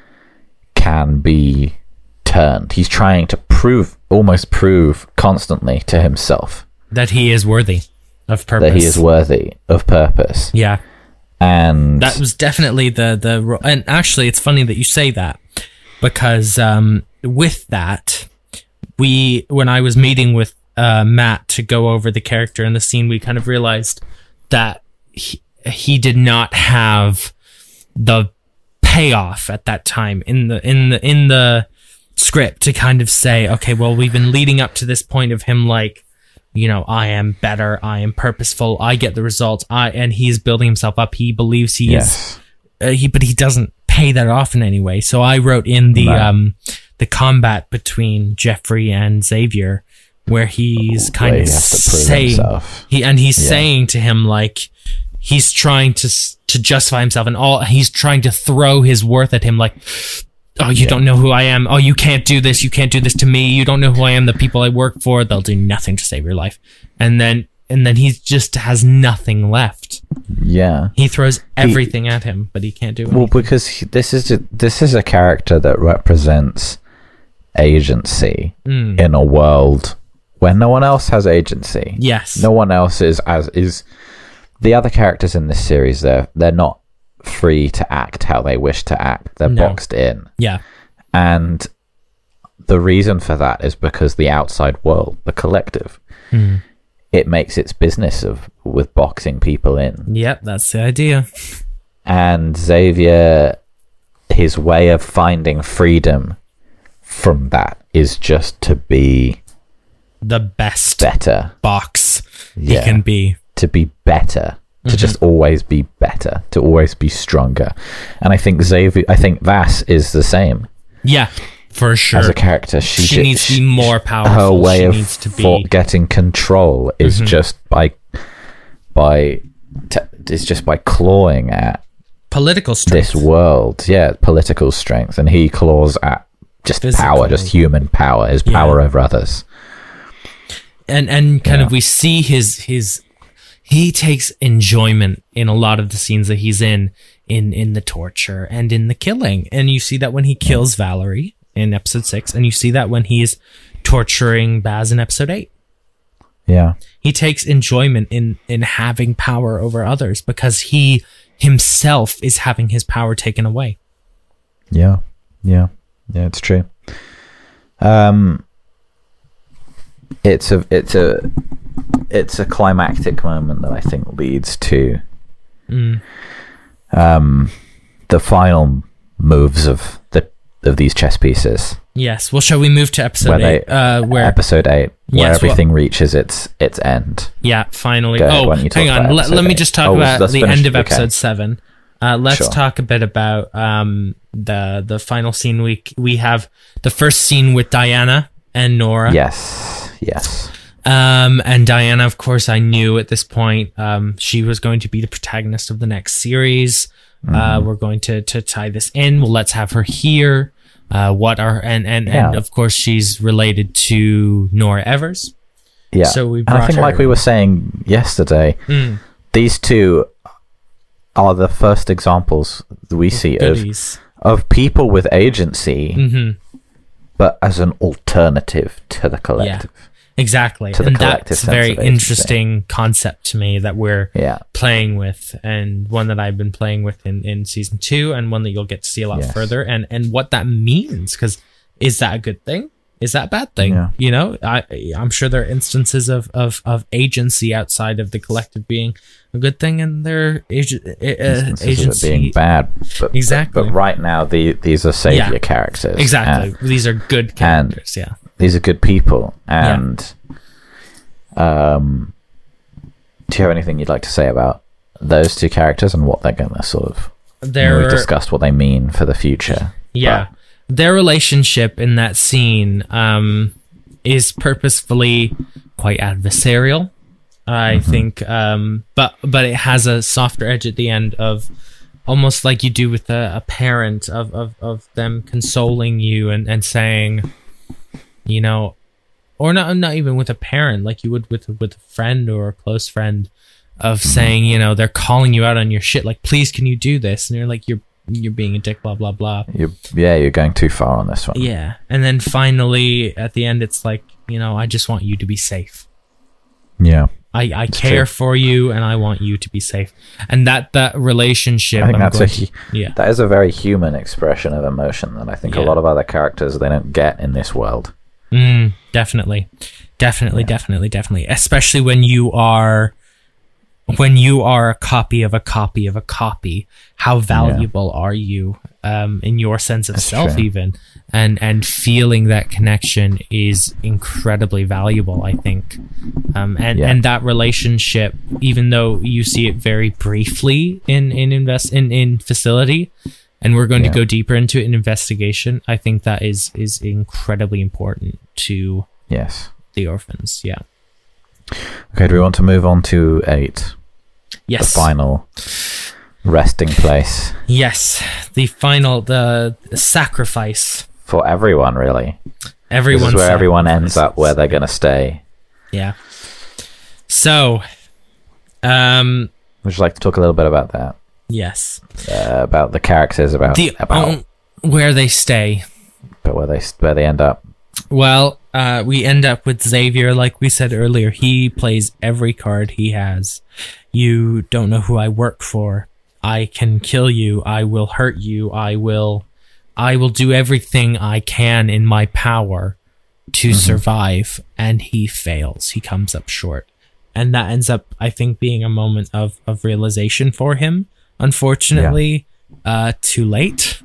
can be turned. He's trying to prove, almost prove constantly to himself That he is worthy of purpose. that he is worthy of purpose. Yeah. And That was definitely the the ro- and actually it's funny that you say that because um with that we when I was meeting with uh Matt to go over the character and the scene, we kind of realized that he, he did not have the payoff at that time in the in the in the script to kind of say, okay, well, we've been leading up to this point of him like, you know, I am better, I am purposeful, I get the results, I and he's building himself up. He believes he yes, is, uh, he, but he doesn't pay that off in any way. So I wrote in the No. um the combat between Jeffrey and Xavier, where he's kind Where of he has to prove saying himself. he and he's Yeah. saying to him like he's trying to s- to justify himself and all he's trying to throw his worth at him like. Oh, you Yeah. don't know who I am. Oh, you can't do this. You can't do this to me. You don't know who I am. The people I work for, they'll do nothing to save your life. And then, and then he just has nothing left. yeah. He throws everything at him, but he can't do Well, anything. because he, this is a, this is a character that represents agency Mm. in a world where no one else has agency. Yes. No one else is as is. The other characters in this series, they're they're not free to act how they wish to act. They're No. boxed in, Yeah. and the reason for that is because the outside world, the collective, Mm. it makes its business of with boxing people in. Yep, that's the idea. And Xavier, his way of finding freedom from that is just to be The best better, box Yeah. he can be. to be better, to Mm-hmm. just always be better, to always be stronger. And I think Xavier, I think Vass is the same. Yeah. For sure. As a character, she, she ju- needs to be more powerful. Her way she of needs to be... for getting control is Mm-hmm. just by by t- is just by clawing at political strength. this world. Yeah, political strength, and he claws at just Physical. power, just human power, his power Yeah. over others. And and kind Yeah. of we see his his he takes enjoyment in a lot of the scenes that he's in in in the torture and in the killing. And you see that when he kills Valerie in episode six, and you see that when he's torturing Baz in episode eight. Yeah, He takes enjoyment in in having power over others because he himself is having his power taken away. yeah, yeah, yeah. It's true. Um, it's a it's a it's a climactic moment that I think leads to Mm. um the final moves of the of these chess pieces. Yes. Well, shall we move to episode Where they- eight? Uh, where Episode eight, where Yes, well- everything reaches its its end. Yeah, finally. Go ahead, oh, why don't you talk hang on. about Let, episode let me eight? just talk Oh, about let's the finish- end of okay. episode seven. Uh, let's Sure. talk a bit about um, the the final scene. We we have the first scene with Diana and Nora. Yes, yes, Um, and Diana, of course, I knew at this point um, she was going to be the protagonist of the next series. Mm-hmm. Uh, we're going to to tie this in. Well, let's have her here. Uh, what are and and and Yeah. of course she's related to Nora Evers. yeah. So we and I brought think, her- like we were saying yesterday, Mm, these two are the first examples that we see of goodies. of people with agency, hmm but as an alternative to the collective. Exactly. To the And collective that's a sense very of agency. interesting concept to me that we're Yeah, playing with, and one that I've been playing with in, in season two, and one that you'll get to see a lot Yes. further, and, and what that means. Because is that a good thing? Is that a bad thing? Yeah. You know, I, I'm sure there are instances of, of, of agency outside of the collective being a good thing, and there are ag- uh, instances of it agency. being bad. But, Exactly. But, but right now, the these are savior Yeah. characters. Exactly. and These are good characters. yeah. these are good people. And um, do you have anything you'd like to say about those two characters and what they're going to sort of? I mean, They're we've discussed what they mean for the future. Yeah. Their relationship in that scene um, is purposefully quite adversarial, I Mm-hmm. think. Um, but but it has a softer edge at the end of almost like you do with a, a parent of, of, of them consoling you and, and saying, you know, or not not even with a parent, like you would with with a friend or a close friend, of saying, you know, they're calling you out on your shit, like, please, can you do this? And you're like, you're you're being a dick, blah blah blah. You're, yeah, you're going too far on this one. Yeah, and then finally at the end, it's like, you know, I just want you to be safe. Yeah. I, I care true. for you, and I want you to be safe. And that that relationship, I think I'm that's a going hu- to- yeah, that is a very human expression of emotion that I think a Yeah. lot of other characters they don't get in this world. mm, definitely, definitely, definitely, definitely. Especially when you are when you are a copy of a copy of a copy. How valuable are you um, in your sense of That's self, true. even? And and feeling that connection is incredibly valuable, I think. Um, and Yeah. and that relationship, even though you see it very briefly in in invest in, in facility, and we're going Yeah. to go deeper into it in investigation, I think that is is incredibly important to Yes. the orphans. Yeah. Okay, do we want to move on to eight? Yes. The final resting place Yes. The final the sacrifice. for everyone, really. Everyone. This is where everyone ends sacrifices. up where they're going to stay. Yeah. So, um, Would you like to talk a little bit about that? yes. Uh, about the characters, about The about, um, where they stay. about where they where they end up. Well, uh, we end up with Xavier, like we said earlier. He plays every card he has. You don't know who I work for. I can kill you. I will hurt you. I will, I will do everything I can in my power to survive. And he fails. He comes up short. And that ends up, I think, being a moment of, of realization for him. Unfortunately, uh, too late.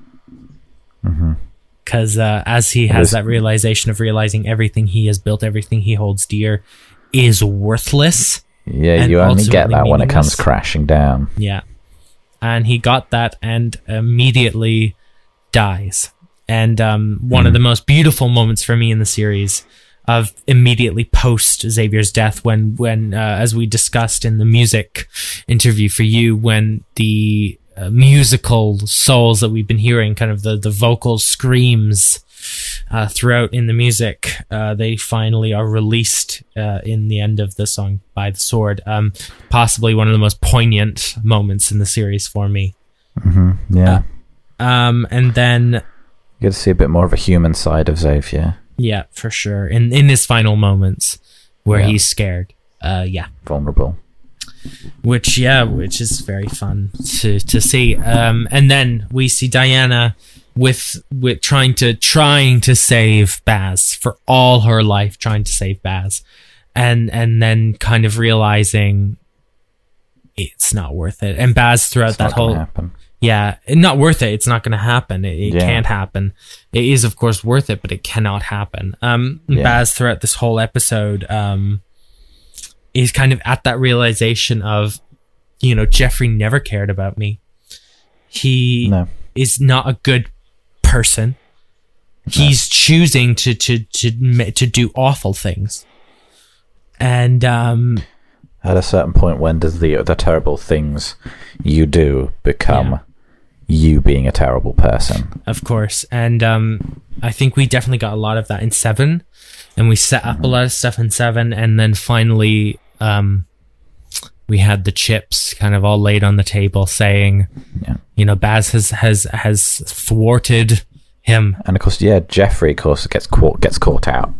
Because uh, as he has is- that realization of realizing everything he has built, everything he holds dear, is worthless. Yeah, And you only get ultimately that when it comes meaningless. crashing down. Yeah. And he got that and immediately dies. And um, one Mm. of the most beautiful moments for me in the series of immediately post Xavier's death, when, when uh, as we discussed in the music interview for you, when the uh, musical souls that we've been hearing, kind of the, the vocal screams uh, throughout in the music, uh, they finally are released uh, in the end of the song By the Sword. Um, possibly one of the most poignant moments in the series for me. Mm-hmm. Yeah. Uh, um, and then... You get to see a bit more of a human side of Xavier. Yeah, for sure. In in his final moments where Yeah. he's scared. Uh, yeah. Vulnerable. Which, yeah, which is very fun to, to see. Um, and then we see Diana with with trying to trying to save Baz for all her life, trying to save Baz. And and then kind of realizing it's not worth it. And Baz throughout It's that not gonna whole happen. Yeah, not worth it. It's not going to happen. It, it Yeah. can't happen. It is, of course, worth it, but it cannot happen. Um, Yeah. Baz, throughout this whole episode, um, is kind of at that realization of, you know, Jeffrey never cared about me. He No. is not a good person. He's choosing to to to ma- to do awful things, and um, At a certain point, when does the the terrible things you do become Yeah. you being a terrible person? of course. And um, I think we definitely got a lot of that in Seven, and we set up a lot of stuff in Seven, and then finally um, we had the chips kind of all laid on the table, saying, Yeah. you know, Baz has has has thwarted him. And of course, yeah, Jeffrey, of course, gets caught gets caught out,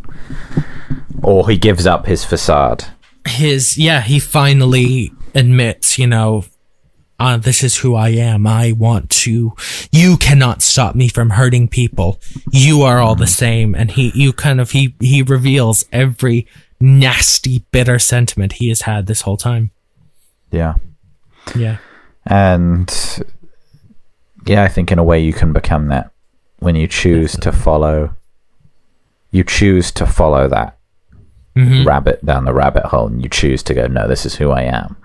or he gives up his facade. His yeah, he finally admits, you know, uh, this is who I am. I want to. You cannot stop me from hurting people. You are all the same. And he, you kind of he he reveals every nasty, bitter sentiment he has had this whole time. Yeah. Yeah, And yeah, I think in a way you can become that when you choose to follow. You choose to follow that Mhm. rabbit down the rabbit hole, and you choose to go, no, this is who I am.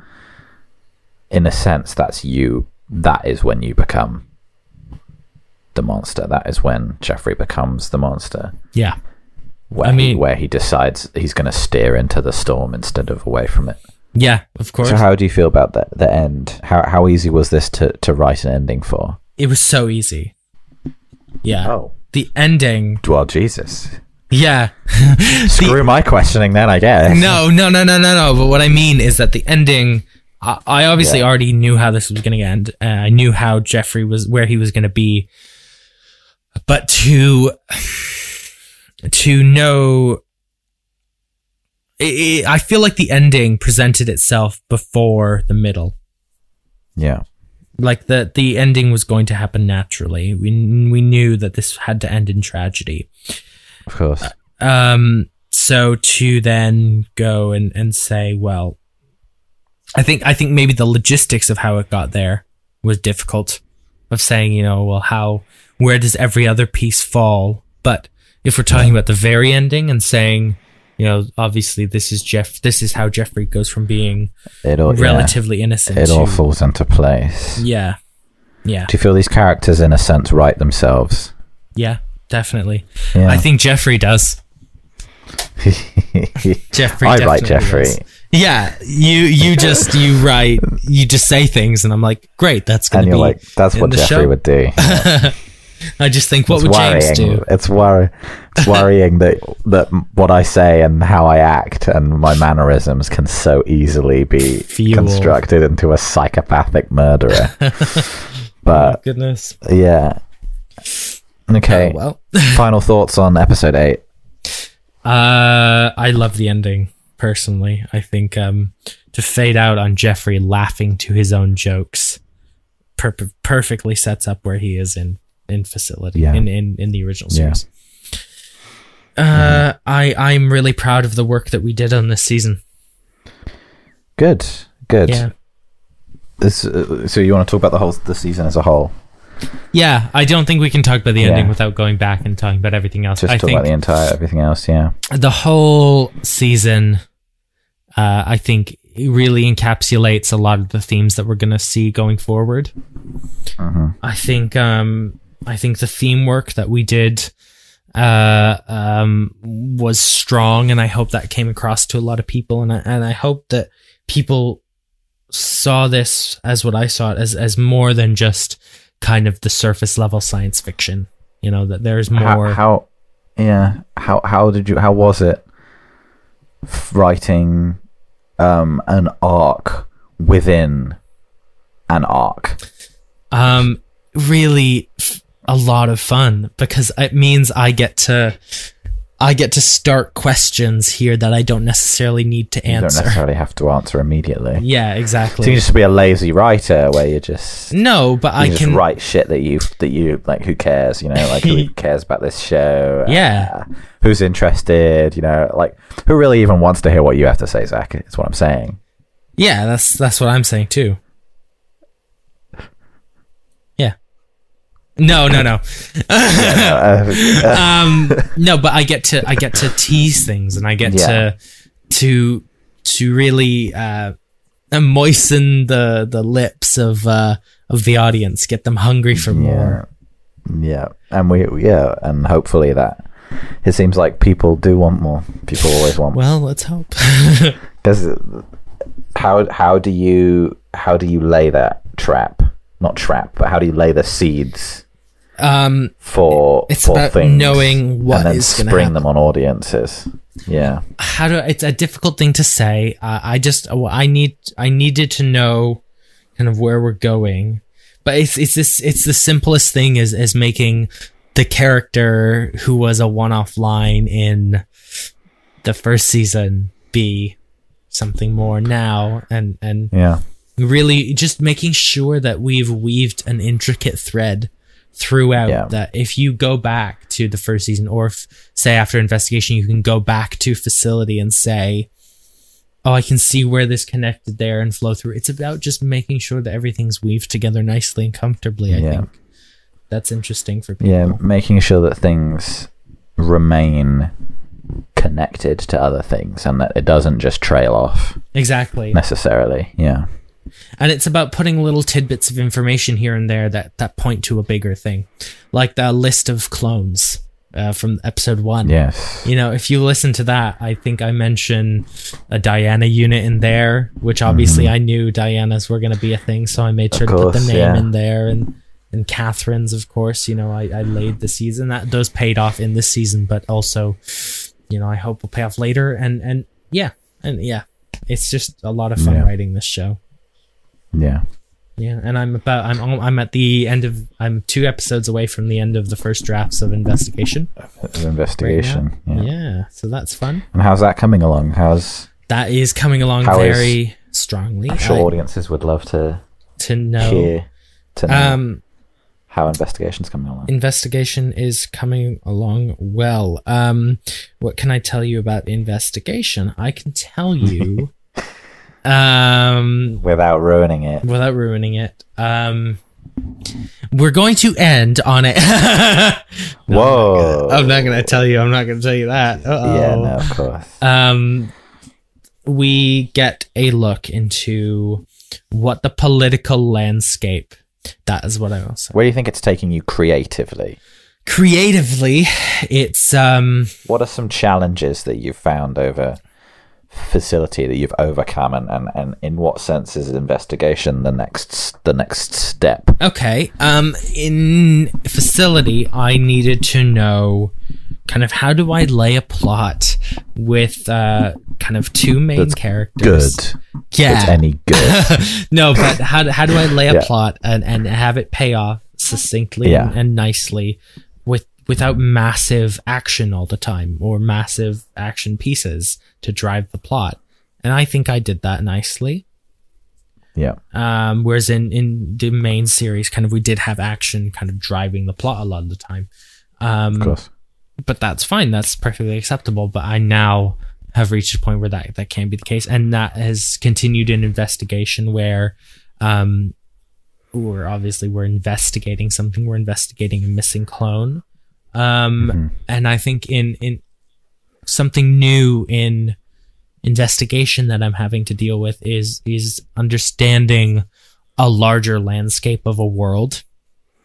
In a sense, that's you. That is when you become the monster. That is when Jeffrey becomes the monster. yeah, Where I he, mean- where he decides he's going to steer into the storm instead of away from it. yeah. Of course, So how do you feel about the the end? How how easy was this to, to write an ending for? it was so easy. Yeah, Oh, the ending. well, Jesus. Yeah. Screw my questioning then, I guess. No, no, no, no, no, no. But what I mean is that the ending, I, I obviously Yeah. already knew how this was going to end. Uh, I knew how Jeffrey was, where he was going to be. But to, to know, it, it, I feel like the ending presented itself before the middle. Yeah. Like the, the ending was going to happen naturally. We, we knew that this had to end in tragedy. Of course. Um, so to then go and, and say, well, I think, I think maybe the logistics of how it got there was difficult, of saying, you know, well, how, where does every other piece fall? But if we're talking about the very ending and saying, you know, obviously this is Jeff, this is how Jeffrey goes from being It all, yeah. relatively innocent It to, all falls into place. yeah, yeah, Do you feel these characters, in a sense, write themselves? yeah, definitely. Yeah. I think Jeffrey does. Jeffrey I write definitely Jeffrey. does. Yeah, you you just you write you just say things, and I'm like, great, that's And gonna you're be. like, that's in what the Jeffrey show. would do. I just think, what It's would worrying. James do? It's worry. It's worrying that that what I say and how I act and my mannerisms can so easily be Fuel. constructed into a psychopathic murderer. But Goodness. yeah. Okay. Oh, well, Final thoughts on episode eight. uh, I love the ending personally. I think um, to fade out on Jeffrey laughing to his own jokes per- perfectly sets up where he is in in facility Yeah. in, in in the original Yeah. series. Uh, I I'm really proud of the work that we did on this season. Good. Good. Yeah. This, uh, so you want to talk about the whole the season as a whole? Yeah, I don't think we can talk about the ending Yeah. without going back and talking about everything else. Just I talk think about the entire everything else. Yeah. the whole season, uh, I think, really encapsulates a lot of the themes that we're going to see going forward. hmm I think um, I think the theme work that we did uh, um, was strong, and I hope that came across to a lot of people, and I, and I hope that people saw this as what I saw it as as more than just kind of the surface level science fiction. You know, that there's more. How, how yeah, how how did you? How was it writing um, an arc within an arc? Um, really, f- a lot of fun, because it means I get to. I get to start questions here that I don't necessarily need to You answer. don't necessarily have to answer immediately. Yeah, exactly. So you just be a lazy writer where you just No, but you I just can write shit that you that you like. Who cares? You know, like who cares about this show? Yeah. Uh, who's interested? You know, like who really even wants to hear what you have to say, Zach? Is what I'm saying. Yeah, that's that's what I'm saying too. Yeah. No, no, no. um, no, but I get to I get to tease things, and I get Yeah. to to to really uh, moisten the the lips of uh, of the audience, get them hungry for more. Yeah, yeah, and we yeah, and hopefully that it seems like people do want more. People always want more. Well, let's hope. Does it, how how do you how do you lay that trap? Not trap, but how do you lay the seeds um, for it's for about things knowing what and then is gonna spring happen. them on audiences? Yeah, How do it's a difficult thing to say. Uh, I just I need I needed to know kind of where we're going, but it's it's this it's the simplest thing is is making the character who was a one-off line in the first season be something more now, and and yeah, really just making sure that we've weaved an intricate thread throughout, Yeah. that if you go back to the first season, or if say after investigation you can go back to Facility and say, oh, I can see where this connected there and flow through. It's about just making sure that everything's weaved together nicely and comfortably. I Yeah. think that's interesting for people. yeah, making sure that things remain connected to other things and that it doesn't just trail off Exactly. necessarily. Yeah, And it's about putting little tidbits of information here and there that, that point to a bigger thing. Like the list of clones uh, from episode one. yes, You know, if you listen to that, I think I mention a Diana unit in there, which obviously I knew Diana's were going to be a thing, so I made sure Of to put the course, name yeah. in there. And and Catherine's, of course, you know, I, I laid the season. That those paid off in this season, but also, you know, I hope will pay off later. And, and yeah, and yeah, it's just a lot of fun Yeah. writing this show. yeah. Yeah, and I'm about I'm al- I'm at the end of I'm two episodes away from the end of the first drafts of Investigation. Of investigation. Right now. yeah. Yeah, so that's fun. And how's that coming along? How's That is coming along How is- very strongly. I'm sure I- audiences would love to to know. hear to know Um, how investigation's coming along. Investigation is coming along well. Um, what can I tell you about Investigation? I can tell you, um, Without ruining it. without ruining it. Um, we're going to end on it. Whoa. I'm not going to tell you. I'm not going to tell you that. Uh-oh. Yeah, no, of course. Um, we get a look into what the political landscape. That is what I will say. Where do you think it's taking you creatively? Creatively, it's um. What are some challenges that you've found over Facility that you've overcome, and, and, and in what sense is investigation the next the next step? Okay. Um, in Facility, I needed to know kind of how do I lay a plot with uh kind of two main That's characters. Good. Yeah. It's any good. No, but how how do I lay a Yeah. plot and, and have it pay off succinctly Yeah. and, and nicely with without massive action all the time or massive action pieces to drive the plot? And I think I did that nicely. Yeah. Um, whereas in, in the main series, kind of we did have action kind of driving the plot a lot of the time. Um, Of course. but that's fine. That's perfectly acceptable. But I now have reached a point where that, that can be the case. And that has continued in Investigation where, um, we're obviously we're investigating something. We're investigating a missing clone. Um, Mm-hmm. and I think in, in something new in Investigation that I'm having to deal with is, is understanding a larger landscape of a world.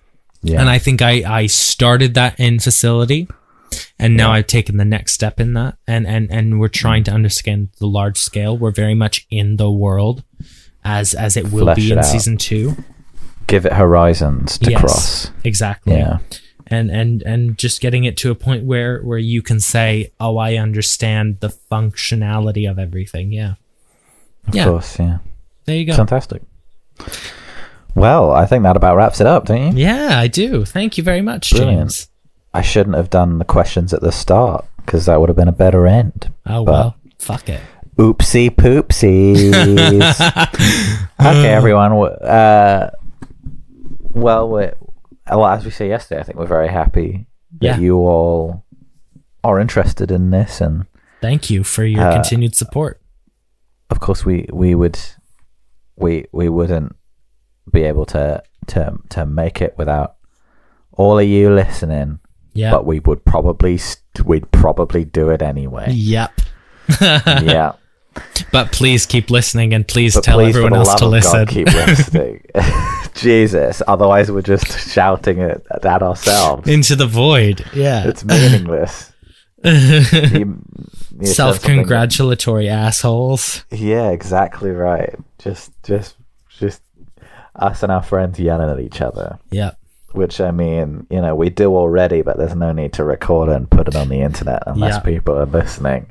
Yeah. And I think I, I started that in facility, and now Yeah. I've taken the next step in that. And, and, and we're trying to understand the large scale. We're very much in the world as as it will Flesh be it in out. season two. Give it horizons to Yes, cross. exactly. Yeah. And and and just getting it to a point where where you can say, "Oh, I understand the functionality of everything." Yeah. Of Yeah. course, yeah. There you go. Fantastic. Well, I think that about wraps it up, don't you? Yeah, I do. Thank you very much, Brilliant. James. I shouldn't have done the questions at the start because that would have been a better end. Oh But- well, fuck it. Oopsie poopsies. Okay, everyone. w- Uh, well, we're, well, as we say yesterday, I think we're very happy that Yeah. you all are interested in this, and Thank you for your Uh, continued support. of course, we we would we we wouldn't be able to to to make it without all of you listening. Yeah. But we would probably st- we'd probably do it anyway. Yep. Yeah. But please keep listening, and please But tell please, for everyone the else love to of listen. God, keep listening. Jesus, otherwise we're just shouting at, at ourselves. Into the void. Yeah. It's meaningless. You- you said something- Self-congratulatory assholes. Yeah, exactly right. Just, just, just us and our friends yelling at each other. Yep. Which, I mean, you know, we do already, but there's no need to record it and put it on the internet unless Yeah. people are listening.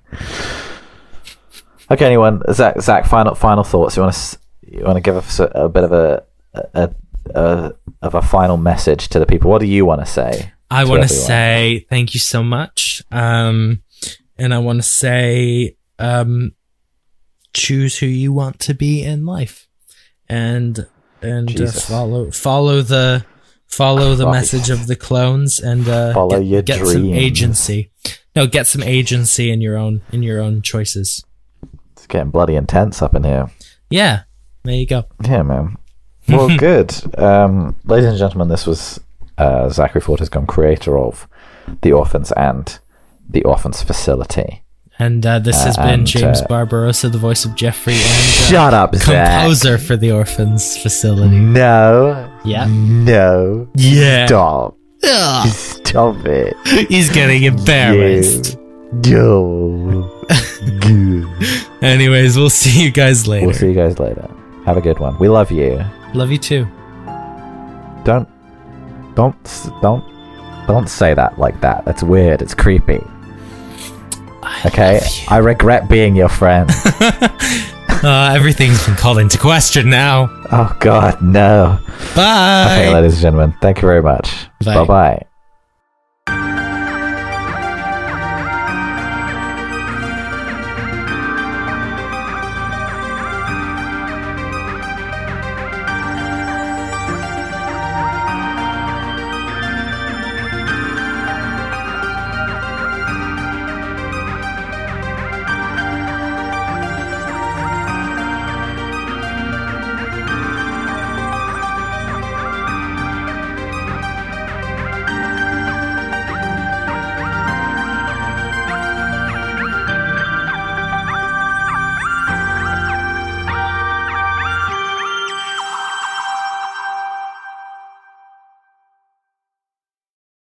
Okay, anyone, Zach, Zach, final final thoughts. You want to you want to give us a, a bit of a, a, a of a final message to the people? What do you want to say? I to want to everyone? say thank you so much. Um, and I want to say, um, choose who you want to be in life, and and uh, Jesus. follow follow the follow the Christ. message of the clones, and uh, Follow get, your get some dreams. agency. No, get some agency in your own in your own choices. It's getting bloody intense up in here. Yeah, there you go. Yeah, man. Well, good. Um, ladies and gentlemen, this was uh, Zachary Fortescue, creator of The Orphans and The Orphans Facility. And uh, this has Uh, been and, James uh, Barbarossa, the voice of Jeffrey, and uh, Shut up, Zach. composer for the Orphans Facility. No. Yeah. No. Yeah. Stop. Ugh, Stop it. he's getting embarrassed. No. Good. Anyways, we'll see you guys later. We'll see you guys later. Have a good one. We love you. Love you too. Don't, don't, don't, don't say that like that. That's weird. It's creepy. I Okay? love you. I regret being your friend. Uh, everything's been called into question now. Oh God, no. Bye. Okay, ladies and gentlemen, thank you very much. Bye. Bye bye.